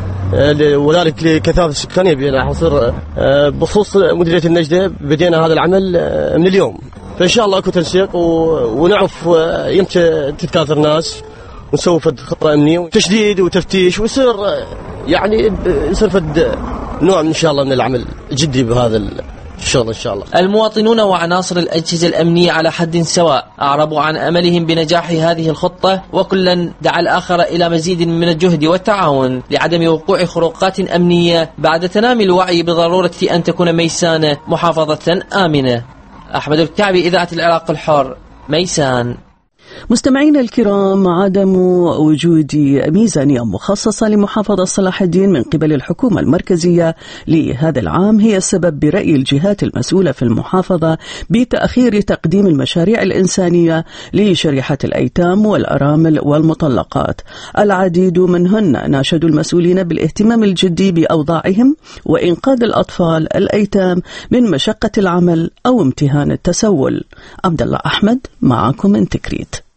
وذلك لكثافة السكانية بينا حصير. بخصوص مديرية النجدة بدينا هذا العمل من اليوم، فإن شاء الله أكو تنسيق ونعرف يمتى تتكاثر ناس ونسوي فد خطة أمنية وتشديد وتفتيش، ويصير يعني يصير فد نوع إن شاء الله من العمل جدي بهذا الشغل إن شاء الله. المواطنون وعناصر الأجهزة الأمنية على حد سواء أعربوا عن أملهم بنجاح هذه الخطة، وكلا دعا الآخر إلى مزيد من الجهد والتعاون لعدم وقوع خروقات أمنية بعد تنامي الوعي بضرورة أن تكون ميسان محافظة آمنة. أحمد الكعبي، إذاعة العراق الحر، ميسان. مستمعينا الكرام، عدم وجود ميزانية مخصصة لمحافظة صلاح الدين من قبل الحكومة المركزية لهذا العام هي السبب برأي الجهات المسؤولة في المحافظة بتأخير تقديم المشاريع الإنسانية لشريحة الأيتام والأرامل والمطلقات. العديد منهن ناشدوا المسؤولين بالاهتمام الجدي بأوضاعهم وإنقاذ الأطفال الأيتام من مشقة العمل أو امتهان التسول. عبد الله أحمد معكم من تكريت.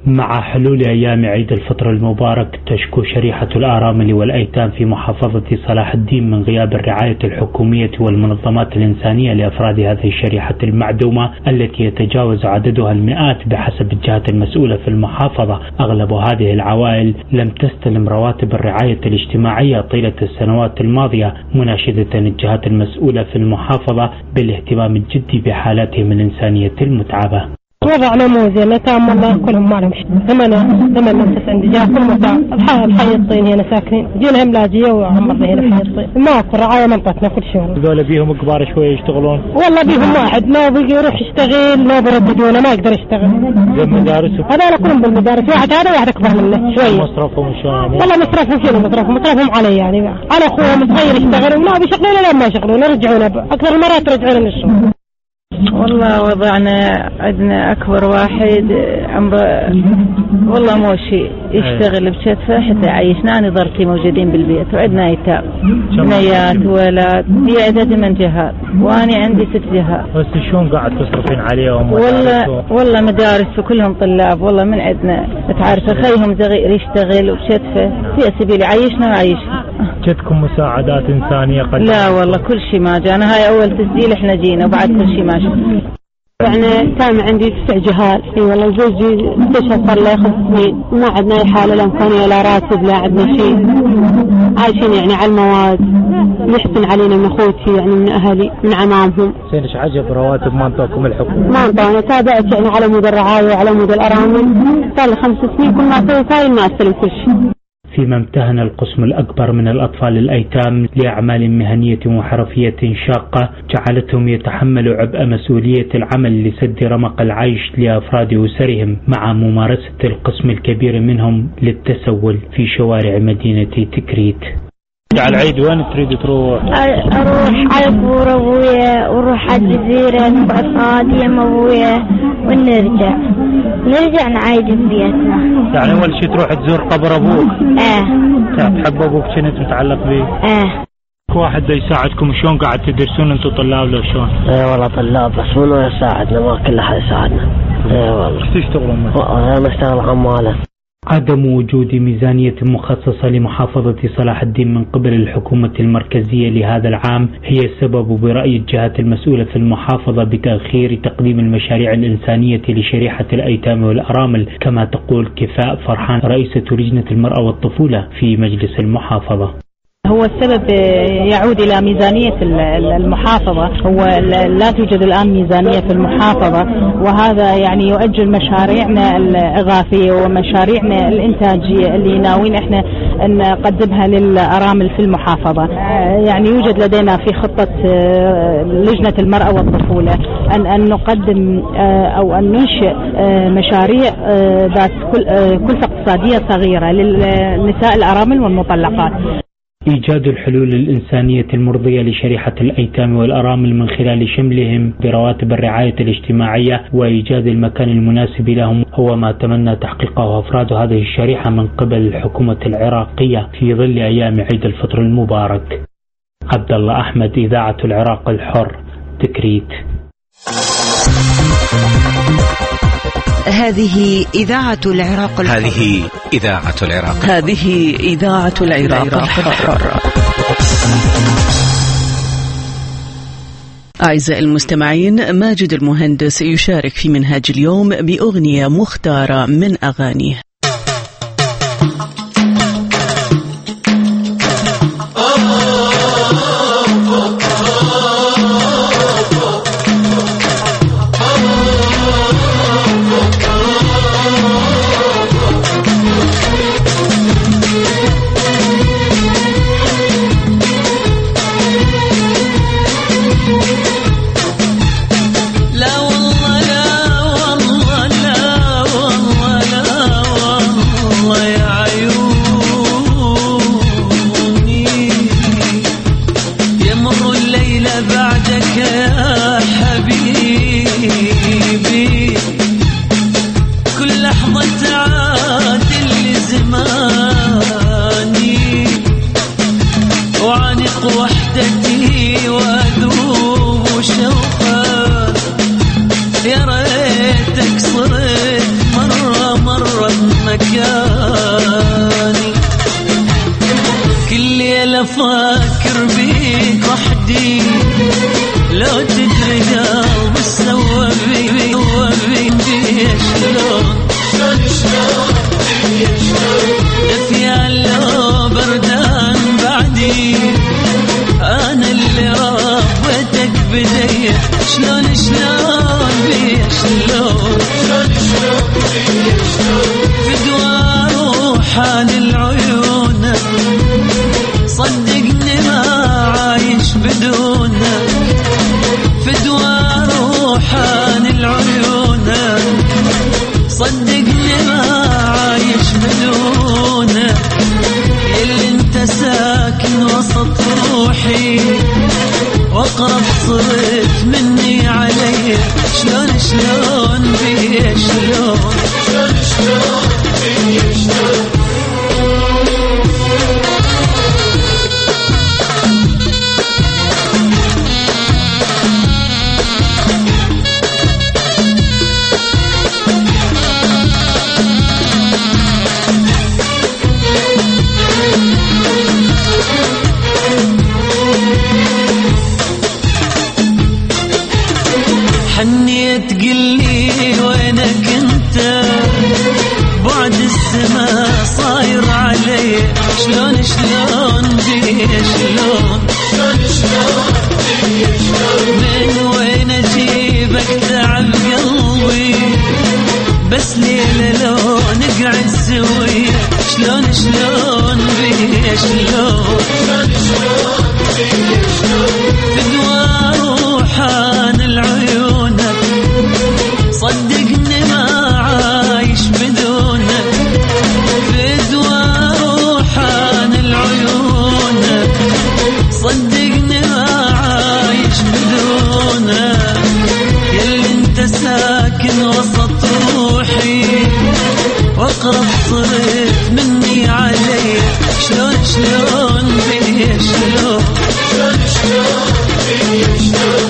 مع حلول أيام عيد الفطر المبارك تشكو شريحة الأرامل والأيتام في محافظة صلاح الدين من غياب الرعاية الحكومية والمنظمات الإنسانية لأفراد هذه الشريحة المعدومة التي يتجاوز عددها المئات بحسب الجهات المسؤولة في المحافظة. أغلب هذه العوائل لم تستلم رواتب الرعاية الاجتماعية طيلة السنوات الماضية، مناشدة الجهات المسؤولة في المحافظة بالاهتمام الجدي بحالاتهم الإنسانية المتعبة. وضعنا مو زين، الأيتام والله كلهم ما لهم شيء، ثمانية ثمانية نفس عندي جاء كل متاع الحي الحي الصين هنا ساكنين، جينا هملاجية وعمرنا هنا في الحي الصين، ماكو رعاية منطقتنا كل شيء. هذول بيهم كبار شوي يشتغلون؟ والله بيهم واحد ما بيجي يروح يشتغل ما برددونه ما يقدر يشتغل. بالمدارس؟ هذول كلهم بالمدارس، واحد هذا واحد أكبر منه شوي. مصرفهم شلون؟ والله مصرفهم شنو مصرفهم؟ مصرفهم علي يعني، على أخوهم صغير يشتغلون لا بيشغلون لا ما يشغلون يرجعونه أكثر المرات يرجعون للشغل. والله وضعنا عندنا أكبر واحد عمره والله مو شيء يشتغل بكتفه حتى يعيشنا. أنا ضرتي موجودين بالبيت وعندنا أيتام بنيات ولاد في عدد من جهات وأنا عندي ست جهات. بس شلون قاعد تصرفين عليهم؟ والله والله مدارس وكلهم طلاب والله من عندنا تعرف خيهم صغير يشتغل وبكتفه في سبيل يعيشنا وعيشنا. جتكم مساعدات إنسانية قد؟ لا والله كل شيء ما جانا، هاي أول تسجيل إحنا جينا وبعد كل شيء ما شفنا. يعني تام عندي تسع جهال. اي والله زوجي استشهد صار له خمس سنين، ما عندنا اي حاله لا امكانيه لا راتب لا عندنا شيء، عايشين يعني على المواد. يحسن علينا من اخوتي يعني من اهلي من عمامهم. زين ايش عجب رواتب ما انطوكم الحكومه؟ ما انطونا، تابعت يعني على مود الرعايه وعلى مود الارامل، صار لي خمس سنين كل ما اسوي فايل ما استلم كل شيء. فيما امتهن القسم الأكبر من الأطفال الأيتام لأعمال مهنية وحرفية شاقة جعلتهم يتحملوا عبء مسؤولية العمل لسد رمق العيش لأفراد أسرهم، مع ممارسة القسم الكبير منهم للتسول في شوارع مدينة تكريت. على العيد وين تريد تروح؟ أروح على بور أبويا ونروح على الجزيرة نقعد صادية مع أبويا ونرجع نرجع نعيد ببيتنا. يعني أول شيء تروح تزور قبر أبوك؟ آه. تحب أبوك كنت متعلق به؟ آه. واحد يساعدكم شلون قاعد تدرسون أنتم طلاب لو شلون؟ إيه والله طلاب بس منو يساعدنا ما كل أحد يساعدنا. إيه والله. ايش تشتغلون مثلا؟ أنا بشتغل عمالة. عدم وجود ميزانية مخصصة لمحافظة صلاح الدين من قبل الحكومة المركزية لهذا العام هي السبب برأي الجهات المسؤولة في المحافظة بتأخير تقديم المشاريع الإنسانية لشريحة الأيتام والأرامل، كما تقول كفاء فرحان رئيسة لجنة المرأة والطفولة في مجلس المحافظة. هو السبب يعود إلى ميزانية المحافظة، هو لا توجد الآن ميزانية في المحافظة، وهذا يعني يؤجل مشاريعنا الإغاثية ومشاريعنا الإنتاجية اللي ناويين إحنا أن نقدمها للأرامل في المحافظة. يعني يوجد لدينا في خطة لجنة المرأة والطفولة أن أن نقدم أو أن ننشئ مشاريع ذات كلفة اقتصادية صغيرة للنساء الأرامل والمطلقات. إيجاد الحلول الإنسانية المرضية لشريحة الأيتام والأرامل من خلال شملهم برواتب الرعاية الاجتماعية وإيجاد المكان المناسب لهم هو ما تمنى تحقيقه أفراد هذه الشريحة من قبل الحكومة العراقية في ظل أيام عيد الفطر المبارك. عبد الله أحمد، إذاعة العراق الحر، تكريت. هذه إذاعة العراق الحر. هذه إذاعة العراق هذه إذاعة العراق الحر. أعزائي المستمعين، ماجد المهندس يشارك في منهاج اليوم بأغنية مختارة من أغانيه. يا ريتك صرت مرة مرة مكاني، كل ليلة أفكر بيك وحدي، لو تدري قلبي سوى بي سوى بي شلون دفيان لو بردان بعدي، أنا اللي ربيتك بدي، شلون شلون بي شلون فدوى روحان العيون، صدقني ما عايش بدونك، فدوى روحان العيون، صدقني ما عايش بدونك، اللي انت ساكن وسط روحي، واقرب صرت مني علي، شلون شلون بي شلون شلون شلون بي شلون. حنيت قلي وينك انت، بعد السماء صاير علي، شلون شلون بي شلون شلون شلون بي شلون، من وين اجيبك تعب قلبي، بس ليلة لو نقعد سوي، شلون شلون بي شلون شلون شلون بي شلون فدوى روحان العيون، صدقني ما عايش بدونك، فدوى روحان العيون، صدقني ما عايش بدونك، يلي انت ساكن وسط روحي، واقرب صرت مني علي، شلون شلون بي شلون شلون شلون بي شلون.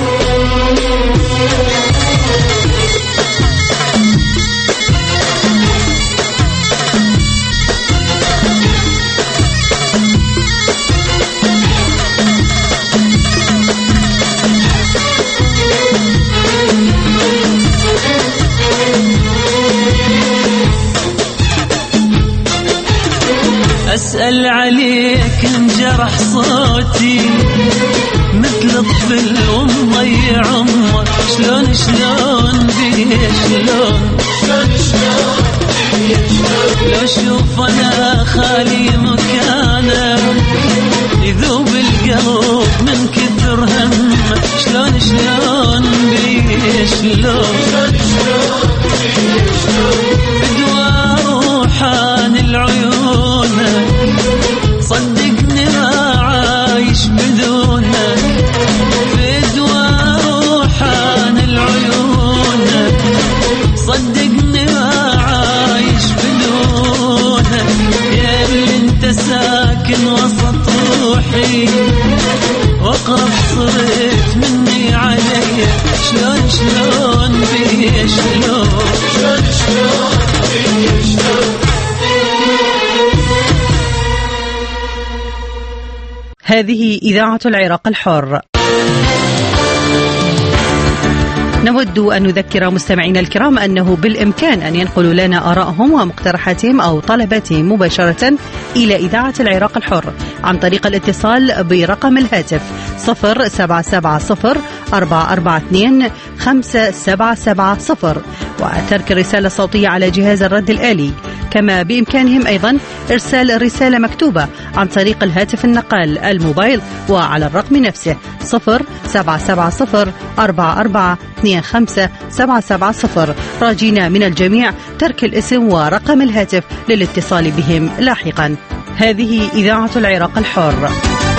أسأل عليك انجرح صوتي، مثل طفل ومضيع عمر، شلون شلون بي شلون شلون شلون بي شلون، لو شوف أنا خالي مكانك، يذوب القلب من كثر همك، شلون شلون بي شلون شلون شلون بي شلون فدوى روحان العيون، صدقني ما عايش بدونك، فدوى روحان العيون، صدقني ما عايش بدونك، يا اللي انت ساكن وسط روحي، واقرب صرت مني علي، شلون شلون بي شلون شلون شلون بي شلون. هذه إذاعة العراق الحر. نود أن نذكر مستمعينا الكرام أنه بالإمكان أن ينقلوا لنا آرائهم ومقترحاتهم أو طلباتهم مباشرة إلى إذاعة العراق الحر عن طريق الاتصال برقم الهاتف صفر سبعة سبعة صفر أربعة أربعة اثنين خمسة سبعة سبعة صفر وترك الرسالة الصوتية على جهاز الرد الآلي. كما بإمكانهم أيضا إرسال رسالة مكتوبة عن طريق الهاتف النقال الموبايل وعلى الرقم نفسه صفر سبعة سبعة صفر أربعة أربعة اثنين خمسة سبعة سبعة صفر، راجينا من الجميع ترك الاسم ورقم الهاتف للاتصال بهم لاحقا. هذه إذاعة العراق الحر.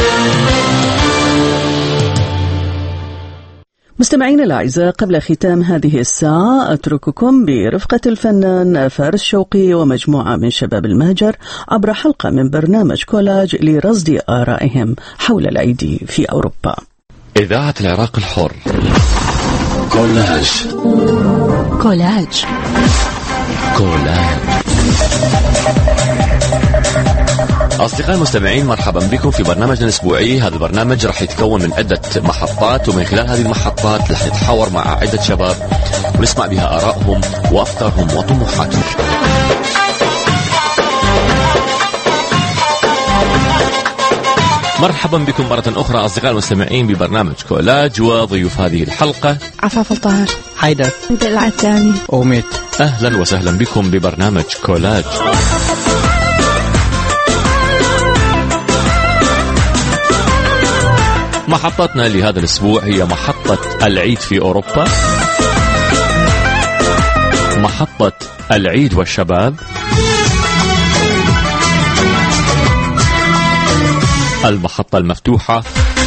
مستمعين الأعزاء، قبل ختام هذه الساعة أترككم برفقة الفنان فارس شوقي ومجموعة من شباب المهجر عبر حلقة من برنامج كولاج لرصد آرائهم حول الأيدي في أوروبا. إذاعة العراق الحر. كولاج. كولاج كولاج. أصدقائي المستمعين، مرحبا بكم في برنامجنا الأسبوعي. هذا البرنامج راح يتكون من عدة محطات، ومن خلال هذه المحطات راح نتحاور مع عدة شباب ونسمع بها آرائهم وأفكارهم وطموحاتهم. مرحبا بكم مرة أخرى أصدقائي المستمعين ببرنامج كولاج، وضيوف هذه الحلقة عفاف الطاهر، حيدر، انت العتاني، أوميت. أهلا وسهلا بكم ببرنامج كولاج. محطتنا لهذا الأسبوع هي محطة العيد في أوروبا، محطة العيد والشباب، المحطة المفتوحة،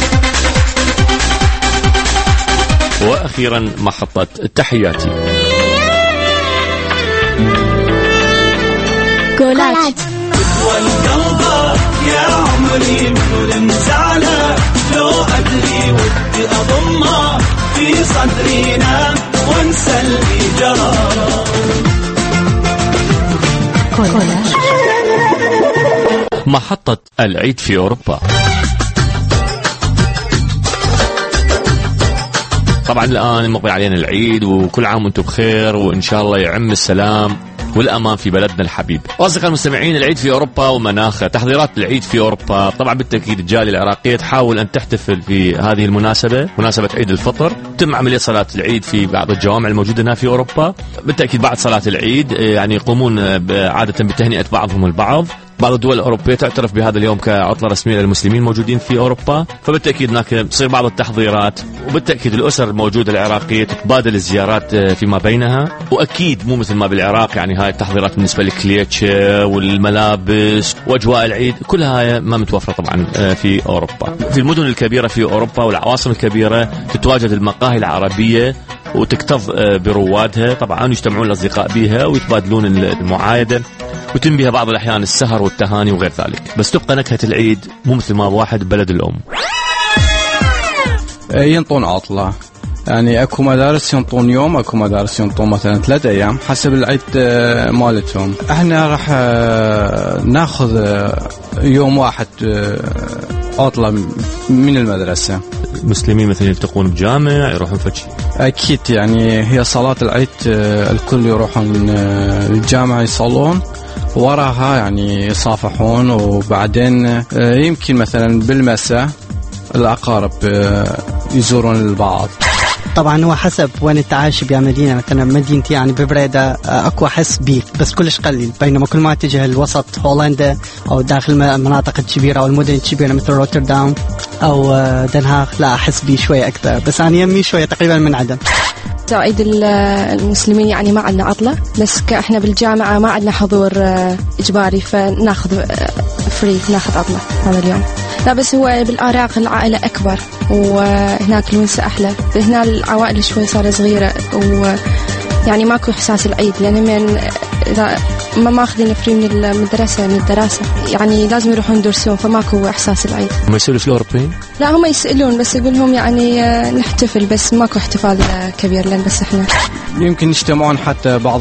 وأخيرا محطة تحياتي. كولاج. والقلب يا عمري من المزعلة، لو أدري ودي أضمه في صدرينا وانسى اللي جرى. كولاج. محطة العيد في أوروبا. طبعا الآن مقبل علينا العيد، وكل عام وانتم بخير، وإن شاء الله يعم السلام والأمان في بلدنا الحبيب. أصدقائي المستمعين، العيد في أوروبا ومناخه. تحضيرات العيد في أوروبا، طبعا بالتأكيد الجالية العراقية تحاول أن تحتفل في هذه المناسبة، مناسبة عيد الفطر. تم عملية صلاة العيد في بعض الجوامع الموجودة هنا في أوروبا. بالتأكيد بعد صلاة العيد يعني يقومون عادة بتهنئة بعضهم البعض. بعض الدول الأوروبية تعترف بهذا اليوم كعطلة رسمية للمسلمين الموجودين في أوروبا، فبالتأكيد هناك تصير بعض التحضيرات، وبالتأكيد الأسر الموجودة العراقية تتبادل الزيارات فيما بينها. وأكيد مو مثل ما بالعراق، يعني هاي التحضيرات بالنسبة للكليتشة والملابس وأجواء العيد كلها ما متوفرة طبعا في أوروبا. في المدن الكبيرة في أوروبا والعواصم الكبيرة تتواجد المقاهي العربية وتكتظ بروادها، طبعا يجتمعون الأصدقاء بها ويتبادلون المعايدة، وتم بها بعض الأحيان السهر والتهاني وغير ذلك. بس تبقى نكهة العيد مو مثل ما واحد بلد الأم. ينطون عطلة، يعني أكو مدارس ينطون يوم، أكو مدارس ينطون مثلا ثلاثة أيام حسب العيد مالتهم. احنا راح ناخذ يوم واحد عطلة من المدرسة. المسلمين مثلا يلتقون بجامع يروحون فشي؟ أكيد، يعني هي صلاة العيد الكل يروحون الجامع يصلون، وراها يعني يصافحون، وبعدين يمكن مثلا بالمساء الأقارب يزورون البعض. طبعا هو حسب وين انت عايش بمدينة. مثلا مدينتي يعني ببريدة اكو حس بيك بس كلش قليل، بينما كل ما تجه الوسط هولندا او داخل المناطق الكبيرة او المدن الكبيرة مثل روتردام او دنهاغ لا احس بيه شوية اكثر، بس انا يمي شوية تقريبا من عدم. عيد المسلمين يعني ما عندنا عطلة، بس كاحنا بالجامعة ما عندنا حضور اجباري، فناخذ فري، ناخذ عطلة هذا اليوم. لا بس هو بالعراق العائلة أكبر وهناك الونسة أحلى، هنا العوائل شوي صار صغيرة، ويعني ماكو إحساس العيد، لأن من إذا ما ماخذين فري من المدرسة من الدراسة يعني لازم يروحون يدرسون، فماكو إحساس العيد. هم يسألوا شو الأوروبيين؟ لا هم يسألون بس يقولهم يعني نحتفل، بس ماكو احتفال كبير لأن بس إحنا يمكن يجتمعون حتى بعض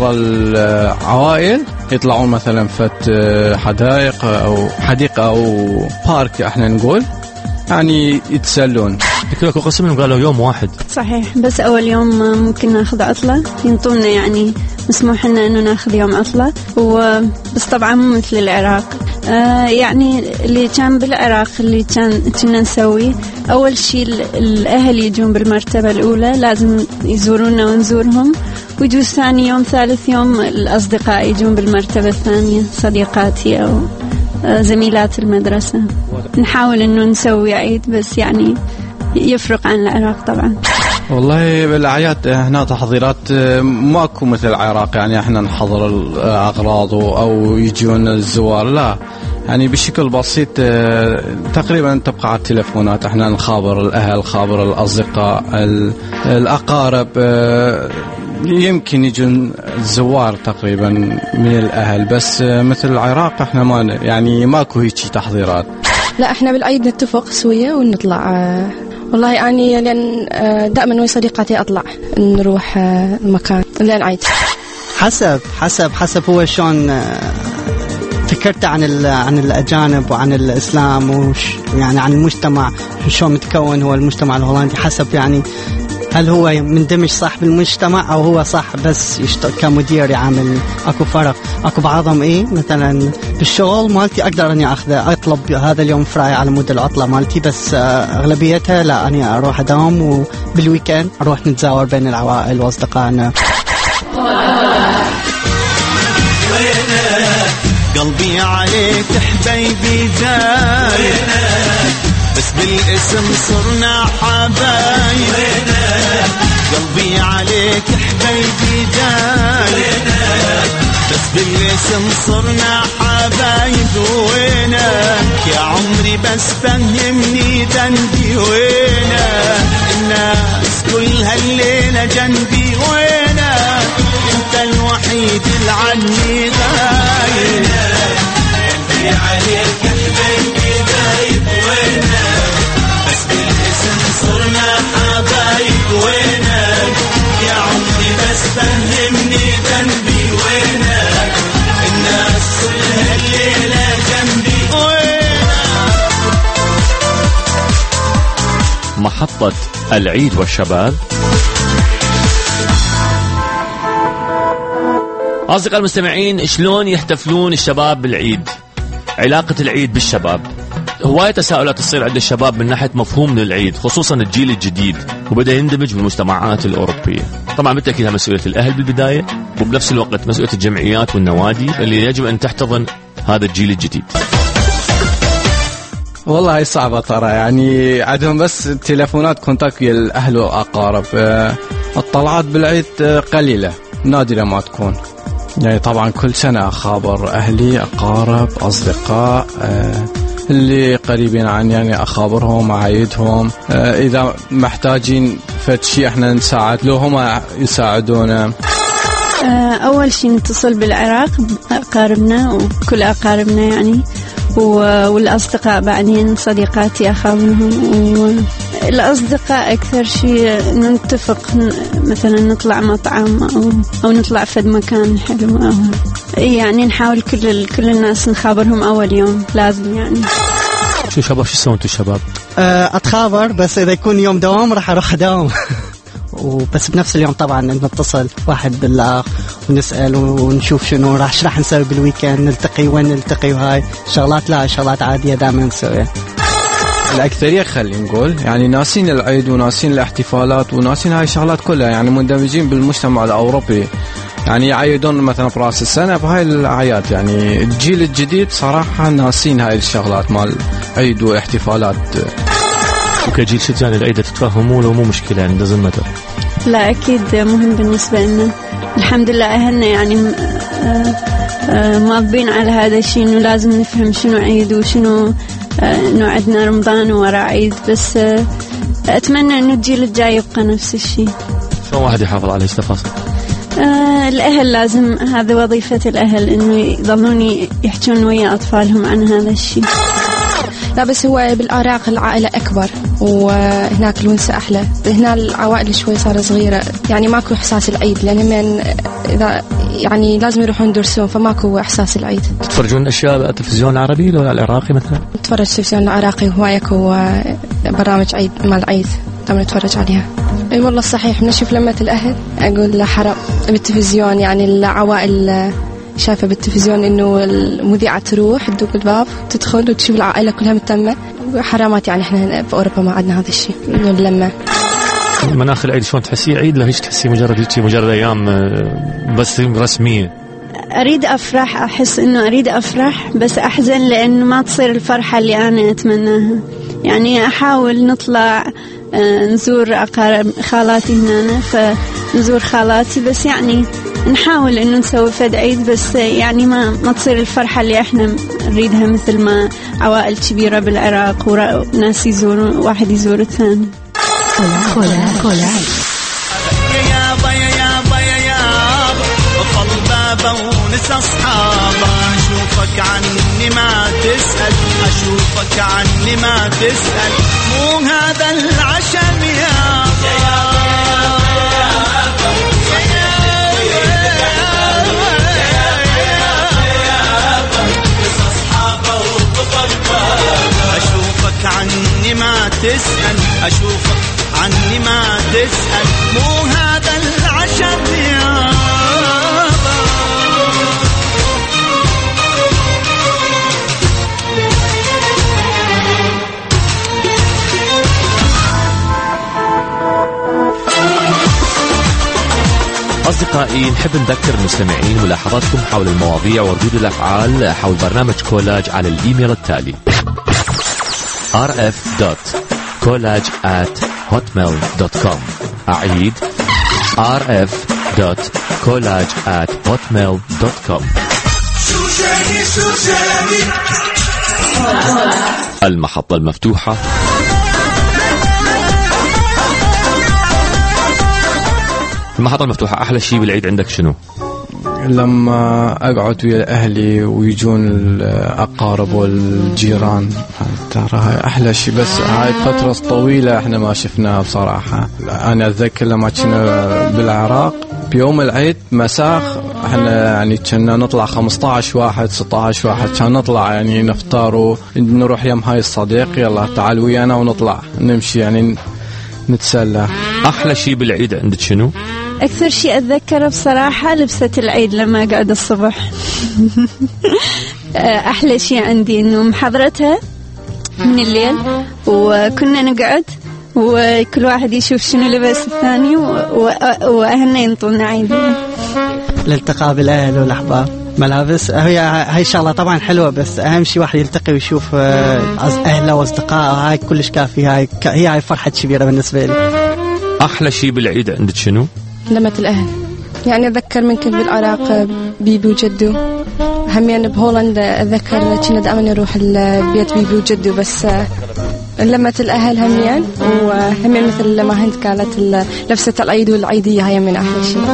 العوائل يطلعون مثلا فت حدائق أو حديقة أو بارك احنا نقول، يعني يتسلون. لكن قسم قالوا يوم واحد. صحيح، بس أول يوم ممكن ناخذ عطلة، ينطونا يعني مسموح لنا إنه ناخذ يوم عطلة، وبس طبعا مو مثل العراق. آه يعني اللي كان بالعراق اللي كان كنا نسوي أول شيء الأهل يجون بالمرتبة الأولى لازم يزورونا ونزورهم، ويجوز ثاني يوم ثالث يوم الأصدقاء يجون بالمرتبة الثانية، صديقاتي أو زميلات المدرسة. نحاول إنه نسوي عيد بس يعني يفرق عن العراق طبعا. والله بالأعياد هنا تحضيرات ماكو مثل العراق، يعني احنا نحضر الأغراض أو يجون الزوار، لا يعني بشكل بسيط تقريبا تبقى على التلفونات، احنا نخابر الأهل، نخابر الأصدقاء الأقارب، يمكن يجون الزوار تقريبا من الأهل، بس مثل العراق احنا ما يعني ماكو هيك تحضيرات. لا احنا بالعيد نتفق سوية ونطلع، والله يعني لأن دائما ويا صديقاتي أطلع نروح المكان للعيد. حسب حسب حسب هو شلون فكرت عن عن الأجانب وعن الإسلام وش يعني عن المجتمع شلون متكون هو المجتمع الهولندي. حسب يعني هل هو مندمج صح بالمجتمع أو هو صح بس كمدير يعامل. أكو فرق. أكو بعضهم إيه مثلا بالشغل مالتي أقدر أني أخذ أطلب هذا اليوم فراي على مود العطلة مالتي، بس أغلبيتها لا أني أروح أداوم وبالويكند أروح نتزاور بين العوائل وأصدقائنا. قلبي عليك حبيبي زايد بس بالاسم صرنا حبايب. قلبي عليك حبيبي زايد بس بالاسم صرنا حبايب. وينك يا عمري بس فهمني ذنبي وينك؟ الناس كلها الليلة جنبي وينك؟ انت الوحيد اللي عني غايب. قلبي عليك حبيبي دايب وينك بس بالاسم صرنا حبايب. وينك يا عمري بس فهمني ذنبي وينك؟ الناس كلها الليلة جنبي وينك؟ محطة العيد والشباب. أصدقائي المستمعين، شلون يحتفلون الشباب بالعيد؟ علاقة العيد بالشباب. هواية تساؤلات تصير عند الشباب من ناحية مفهوم للعيد، خصوصا الجيل الجديد وبدأ يندمج بالمجتمعات الأوروبية. طبعا بالتأكيد مسؤولية الأهل بالبداية، وبنفس الوقت مسؤولية الجمعيات والنوادي اللي يجب أن تحتضن هذا الجيل الجديد. والله هي صعبة ترى، يعني عندهم بس تليفونات كونتاكت ويا الأهل والأقارب. الطلعات بالعيد قليلة نادرة ما تكون. يعني طبعا كل سنة أخابر أهلي أقارب أصدقاء آه اللي قريبين عني، يعني أخابرهم أعيدهم. آه إذا محتاجين فد شيء إحنا نساعد لو هم يساعدونا. آه أول شيء نتصل بالعراق أقاربنا وكل أقاربنا يعني، والأصدقاء بعدين صديقاتي أخابرهم. والأصدقاء أكثر شيء نتفق مثلا نطلع مطعم أو أو نطلع فد مكان حلو، أو يعني نحاول كل كل الناس نخابرهم أول يوم لازم. يعني شو شباب شو سووا انتوا الشباب؟ أتخابر بس إذا يكون يوم دوام راح أروح أداوم وبس بنفس اليوم طبعا نتصل واحد بالآخر ونسأل ونشوف شنو راح راح نسوي بالويكند، نلتقي وين نلتقي، وهاي شغلات لا شغلات عادية دائما نسويها. الأكثرية خلي نقول يعني ناسين العيد وناسين الاحتفالات وناسين هاي الشغلات كلها، يعني مندمجين بالمجتمع الأوروبي، يعني يعيدون مثلا في رأس السنة بهاي الأعياد. يعني الجيل الجديد صراحة ناسين هاي الشغلات مال عيد واحتفالات. وكجيل شتان العيد تتفهموا له مو مشكلة يعني دزن متر. لا أكيد مهم بالنسبة لنا، الحمد لله أهلنا يعني ماضبين على هذا الشيء إنه لازم نفهم شنو عيد وشنو إنه عندنا رمضان ورا عيد. بس أتمنى إنه الجيل الجاي يبقى نفس الشيء. شو واحد يحافظ على التفاصيل؟ آه الأهل لازم، هذا وظيفة الأهل إنه يضلون يحجون ويا أطفالهم عن هذا الشيء. لا بس هو بالعراق العائلة أكبر وهناك الونسة أحلى. هنا العوائل شوي صار صغيرة، يعني ماكو إحساس العيد، لأن من إذا يعني لازم يروحون يدرسون فماكو إحساس العيد. تتفرجون أشياء على التلفزيون العربي ولا العراقي مثلا؟ نتفرج التلفزيون العراقي هوايكو برامج عيد مال عيد تم نتفرج عليها. اي والله صحيح، بنشوف لمة الأهل. أقول لا حرام بالتلفزيون، يعني العوائل شايفة بالتلفزيون إنه المذيعة تروح تدق الباب تدخل وتشوف العائلة كلها متلمة. حرامات يعني إحنا في أوروبا ما عندنا هذا الشيء إنه اللمة. مناخ العيد شلون تحسيه عيد؟ لا هيش تحسيه مجرد شيء مجرد أيام بس رسمية؟ أريد أفرح، أحس إنه أريد أفرح بس أحزن لأنه ما تصير الفرحة اللي أنا أتمناها. يعني أحاول نطلع نزور أقارب خالاتي هنا، فنزور خالاتي بس يعني نحاول إنه نسوي فد عيد، بس يعني ما ما تصير الفرحة اللي إحنا نريدها مثل ما عوائل كبيرة بالعراق وناس يزورون واحد يزور الثاني. كولا كولا كولا يا يابا يا يابا يا يابا وفضل بابا ونس أصحابا. أشوفك عني ما تسأل، أشوفك عني ما تسأل، مو هذا العشم يابا. عني ما تسأل مو هذا العشم يابا. أصدقائي نحب نذكر المستمعين ملاحظاتكم حول المواضيع وردود الأفعال حول برنامج كولاج على الإيميل التالي آر إف دوت كولاج آت هوتميل دوت كوم. أعيد آر إف دوت كولاج آت هوتميل دوت كوم. المحطة المفتوحة المحطة المفتوحة. أحلى شيء بالعيد عندك شنو؟ لما أقعد ويا أهلي ويجون الأقارب والجيران، ترى هاي أحلى شيء. بس هاي فترة طويلة إحنا ما شفناها بصراحة. أنا أتذكر لما كنا بالعراق بيوم العيد مساخ إحنا يعني كنا نطلع خمسة عشر واحد ستة عشر واحد، كان نطلع يعني نفطر ونروح يم هاي الصديق يلا تعال ويانا ونطلع نمشي يعني نتسلى. أحلى شيء بالعيد عندك شنو؟ أكثر شيء أتذكره بصراحة لبسة العيد لما أقعد الصبح. أحلى شيء عندي إنه محضرتها من الليل وكنا نقعد وكل واحد يشوف شنو لبس الثاني وأهلنا ينطونا عيد. الالتقاء بالأهل والأحباب، ملابس هي هاي شغلة طبعا حلوة، بس أهم شيء واحد يلتقي ويشوف أهله وأصدقائه، هاي كلش كافي. هاي هي هاي فرحة كبيرة بالنسبة لي. أحلى شيء بالعيد عندك شنو؟ لمة الأهل. يعني أتذكر من كنت بالعراق بيبي وجدو، همين بهولندا أتذكر كنا دائما نروح البيت بيبي وجدو. بس لمة الأهل همين وهمين مثل ما هند قالت لبسة العيد والعيدية هاي من أحلى شيء.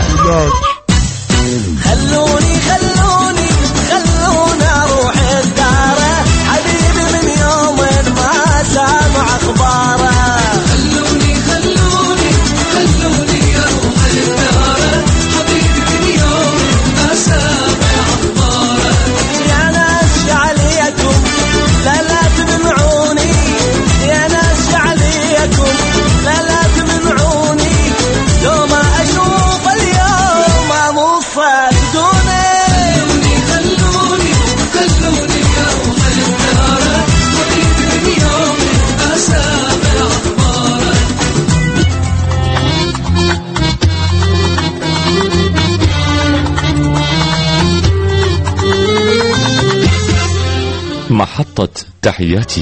خلوني خلوني خلوني أروح الدارة حبيبي من يوم ما سامع أخباره. خلوني خلوني خلوني أروح الدارة حبيبي من يوم ما سامع أخباره. يا ناس شعليكم لا لا تمنعوني، يا ناس شعليكم لا لا تمنعوني، لو ما أشوف اليوم أموت فاتدوني. خلوني خلوني أروح الدارة حبيبي من يوم ما سامع أخباره. محطة تحياتي.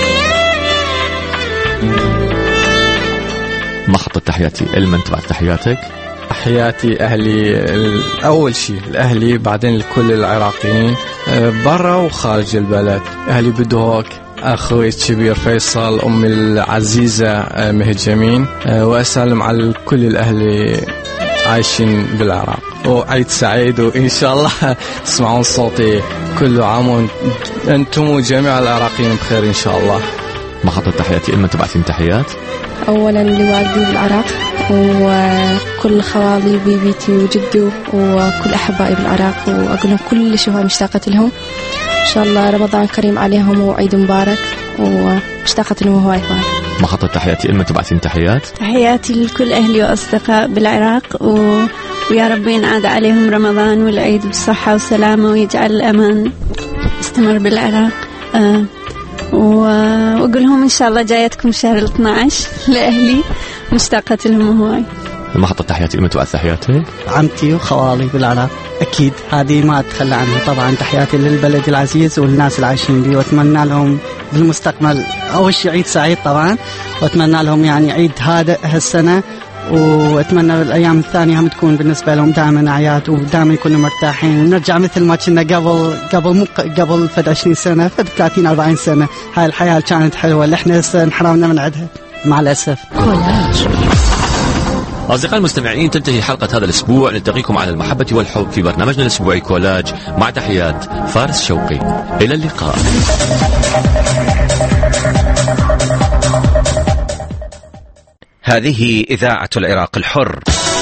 محطة تحياتي. لمن تبعت تحياتك؟ تحياتي أهلي أول شيء لأهلي، بعدين لكل العراقيين برا وخارج البلد. أهلي بدهوك، أخوي الكبير فيصل، أمي العزيزة مهجمين، وأسلم على كل الأهل عايشين بالعراق. وعيد سعيد، وإن شاء الله تسمعون صوتي كل عام أنتم وجميع العراقيين بخير إن شاء الله. محطة تحياتي. لمن تبعتين تحيات؟ أولا لوالدي بالعراق وكل خوالي وبيبيتي وجدو وكل أحبائي بالعراق، وأقول لهم كل شيء مشتاقة لهم. إن شاء الله رمضان كريم عليهم وعيد مبارك، ومشتاقة لهم هواي هواي. محطة تحياتي. لمن تبعتين تحيات؟ تحياتي لكل أهلي وأصدقاء بالعراق، و... ويا رب ينعاد عليهم رمضان والعيد بصحة وسلامة، ويجعل الأمان يستمر بالعراق. آه. وأقول لهم إن شاء الله جايتكم شهر الاثنى عشر لأهلي، مشتاقة لهم هواي. محطة تحياتي. لمن تبعت تحياتي؟ عمتي وخوالي بالعراق أكيد، هذه ما أتخلى عنها طبعا. تحياتي للبلد العزيز والناس العايشين بي، وأتمنى لهم بالمستقبل أول شيء عيد سعيد طبعا، وأتمنى لهم يعني عيد هادئ هالسنة، وأتمنى الأيام الثانية هم تكون بالنسبة لهم دائما أعياد، ودائما يكونوا مرتاحين، ونرجع مثل ما كنا قبل قبل مو قبل فد عشرين سنة، فد ثلاثين أربعين سنة. هاي الحياة كانت حلوة اللي إحنا هسه انحرمنا من عندها مع الأسف. أصدقائي المستمعين، تنتهي حلقة هذا الأسبوع. نلتقيكم على المحبة والحب في برنامجنا الأسبوعي كولاج، مع تحيات فارس شوقي. إلى اللقاء. هذه إذاعة العراق الحر.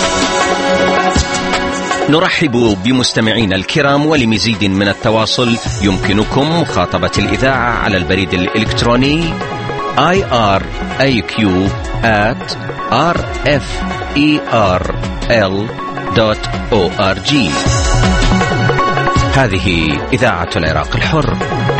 نرحب بمستمعينا الكرام، ولمزيد من التواصل يمكنكم مخاطبة الإذاعة على البريد الإلكتروني آي آر إيه كيو آت آر إف إي آر إل دوت أو آر جي. هذه إذاعة العراق الحر.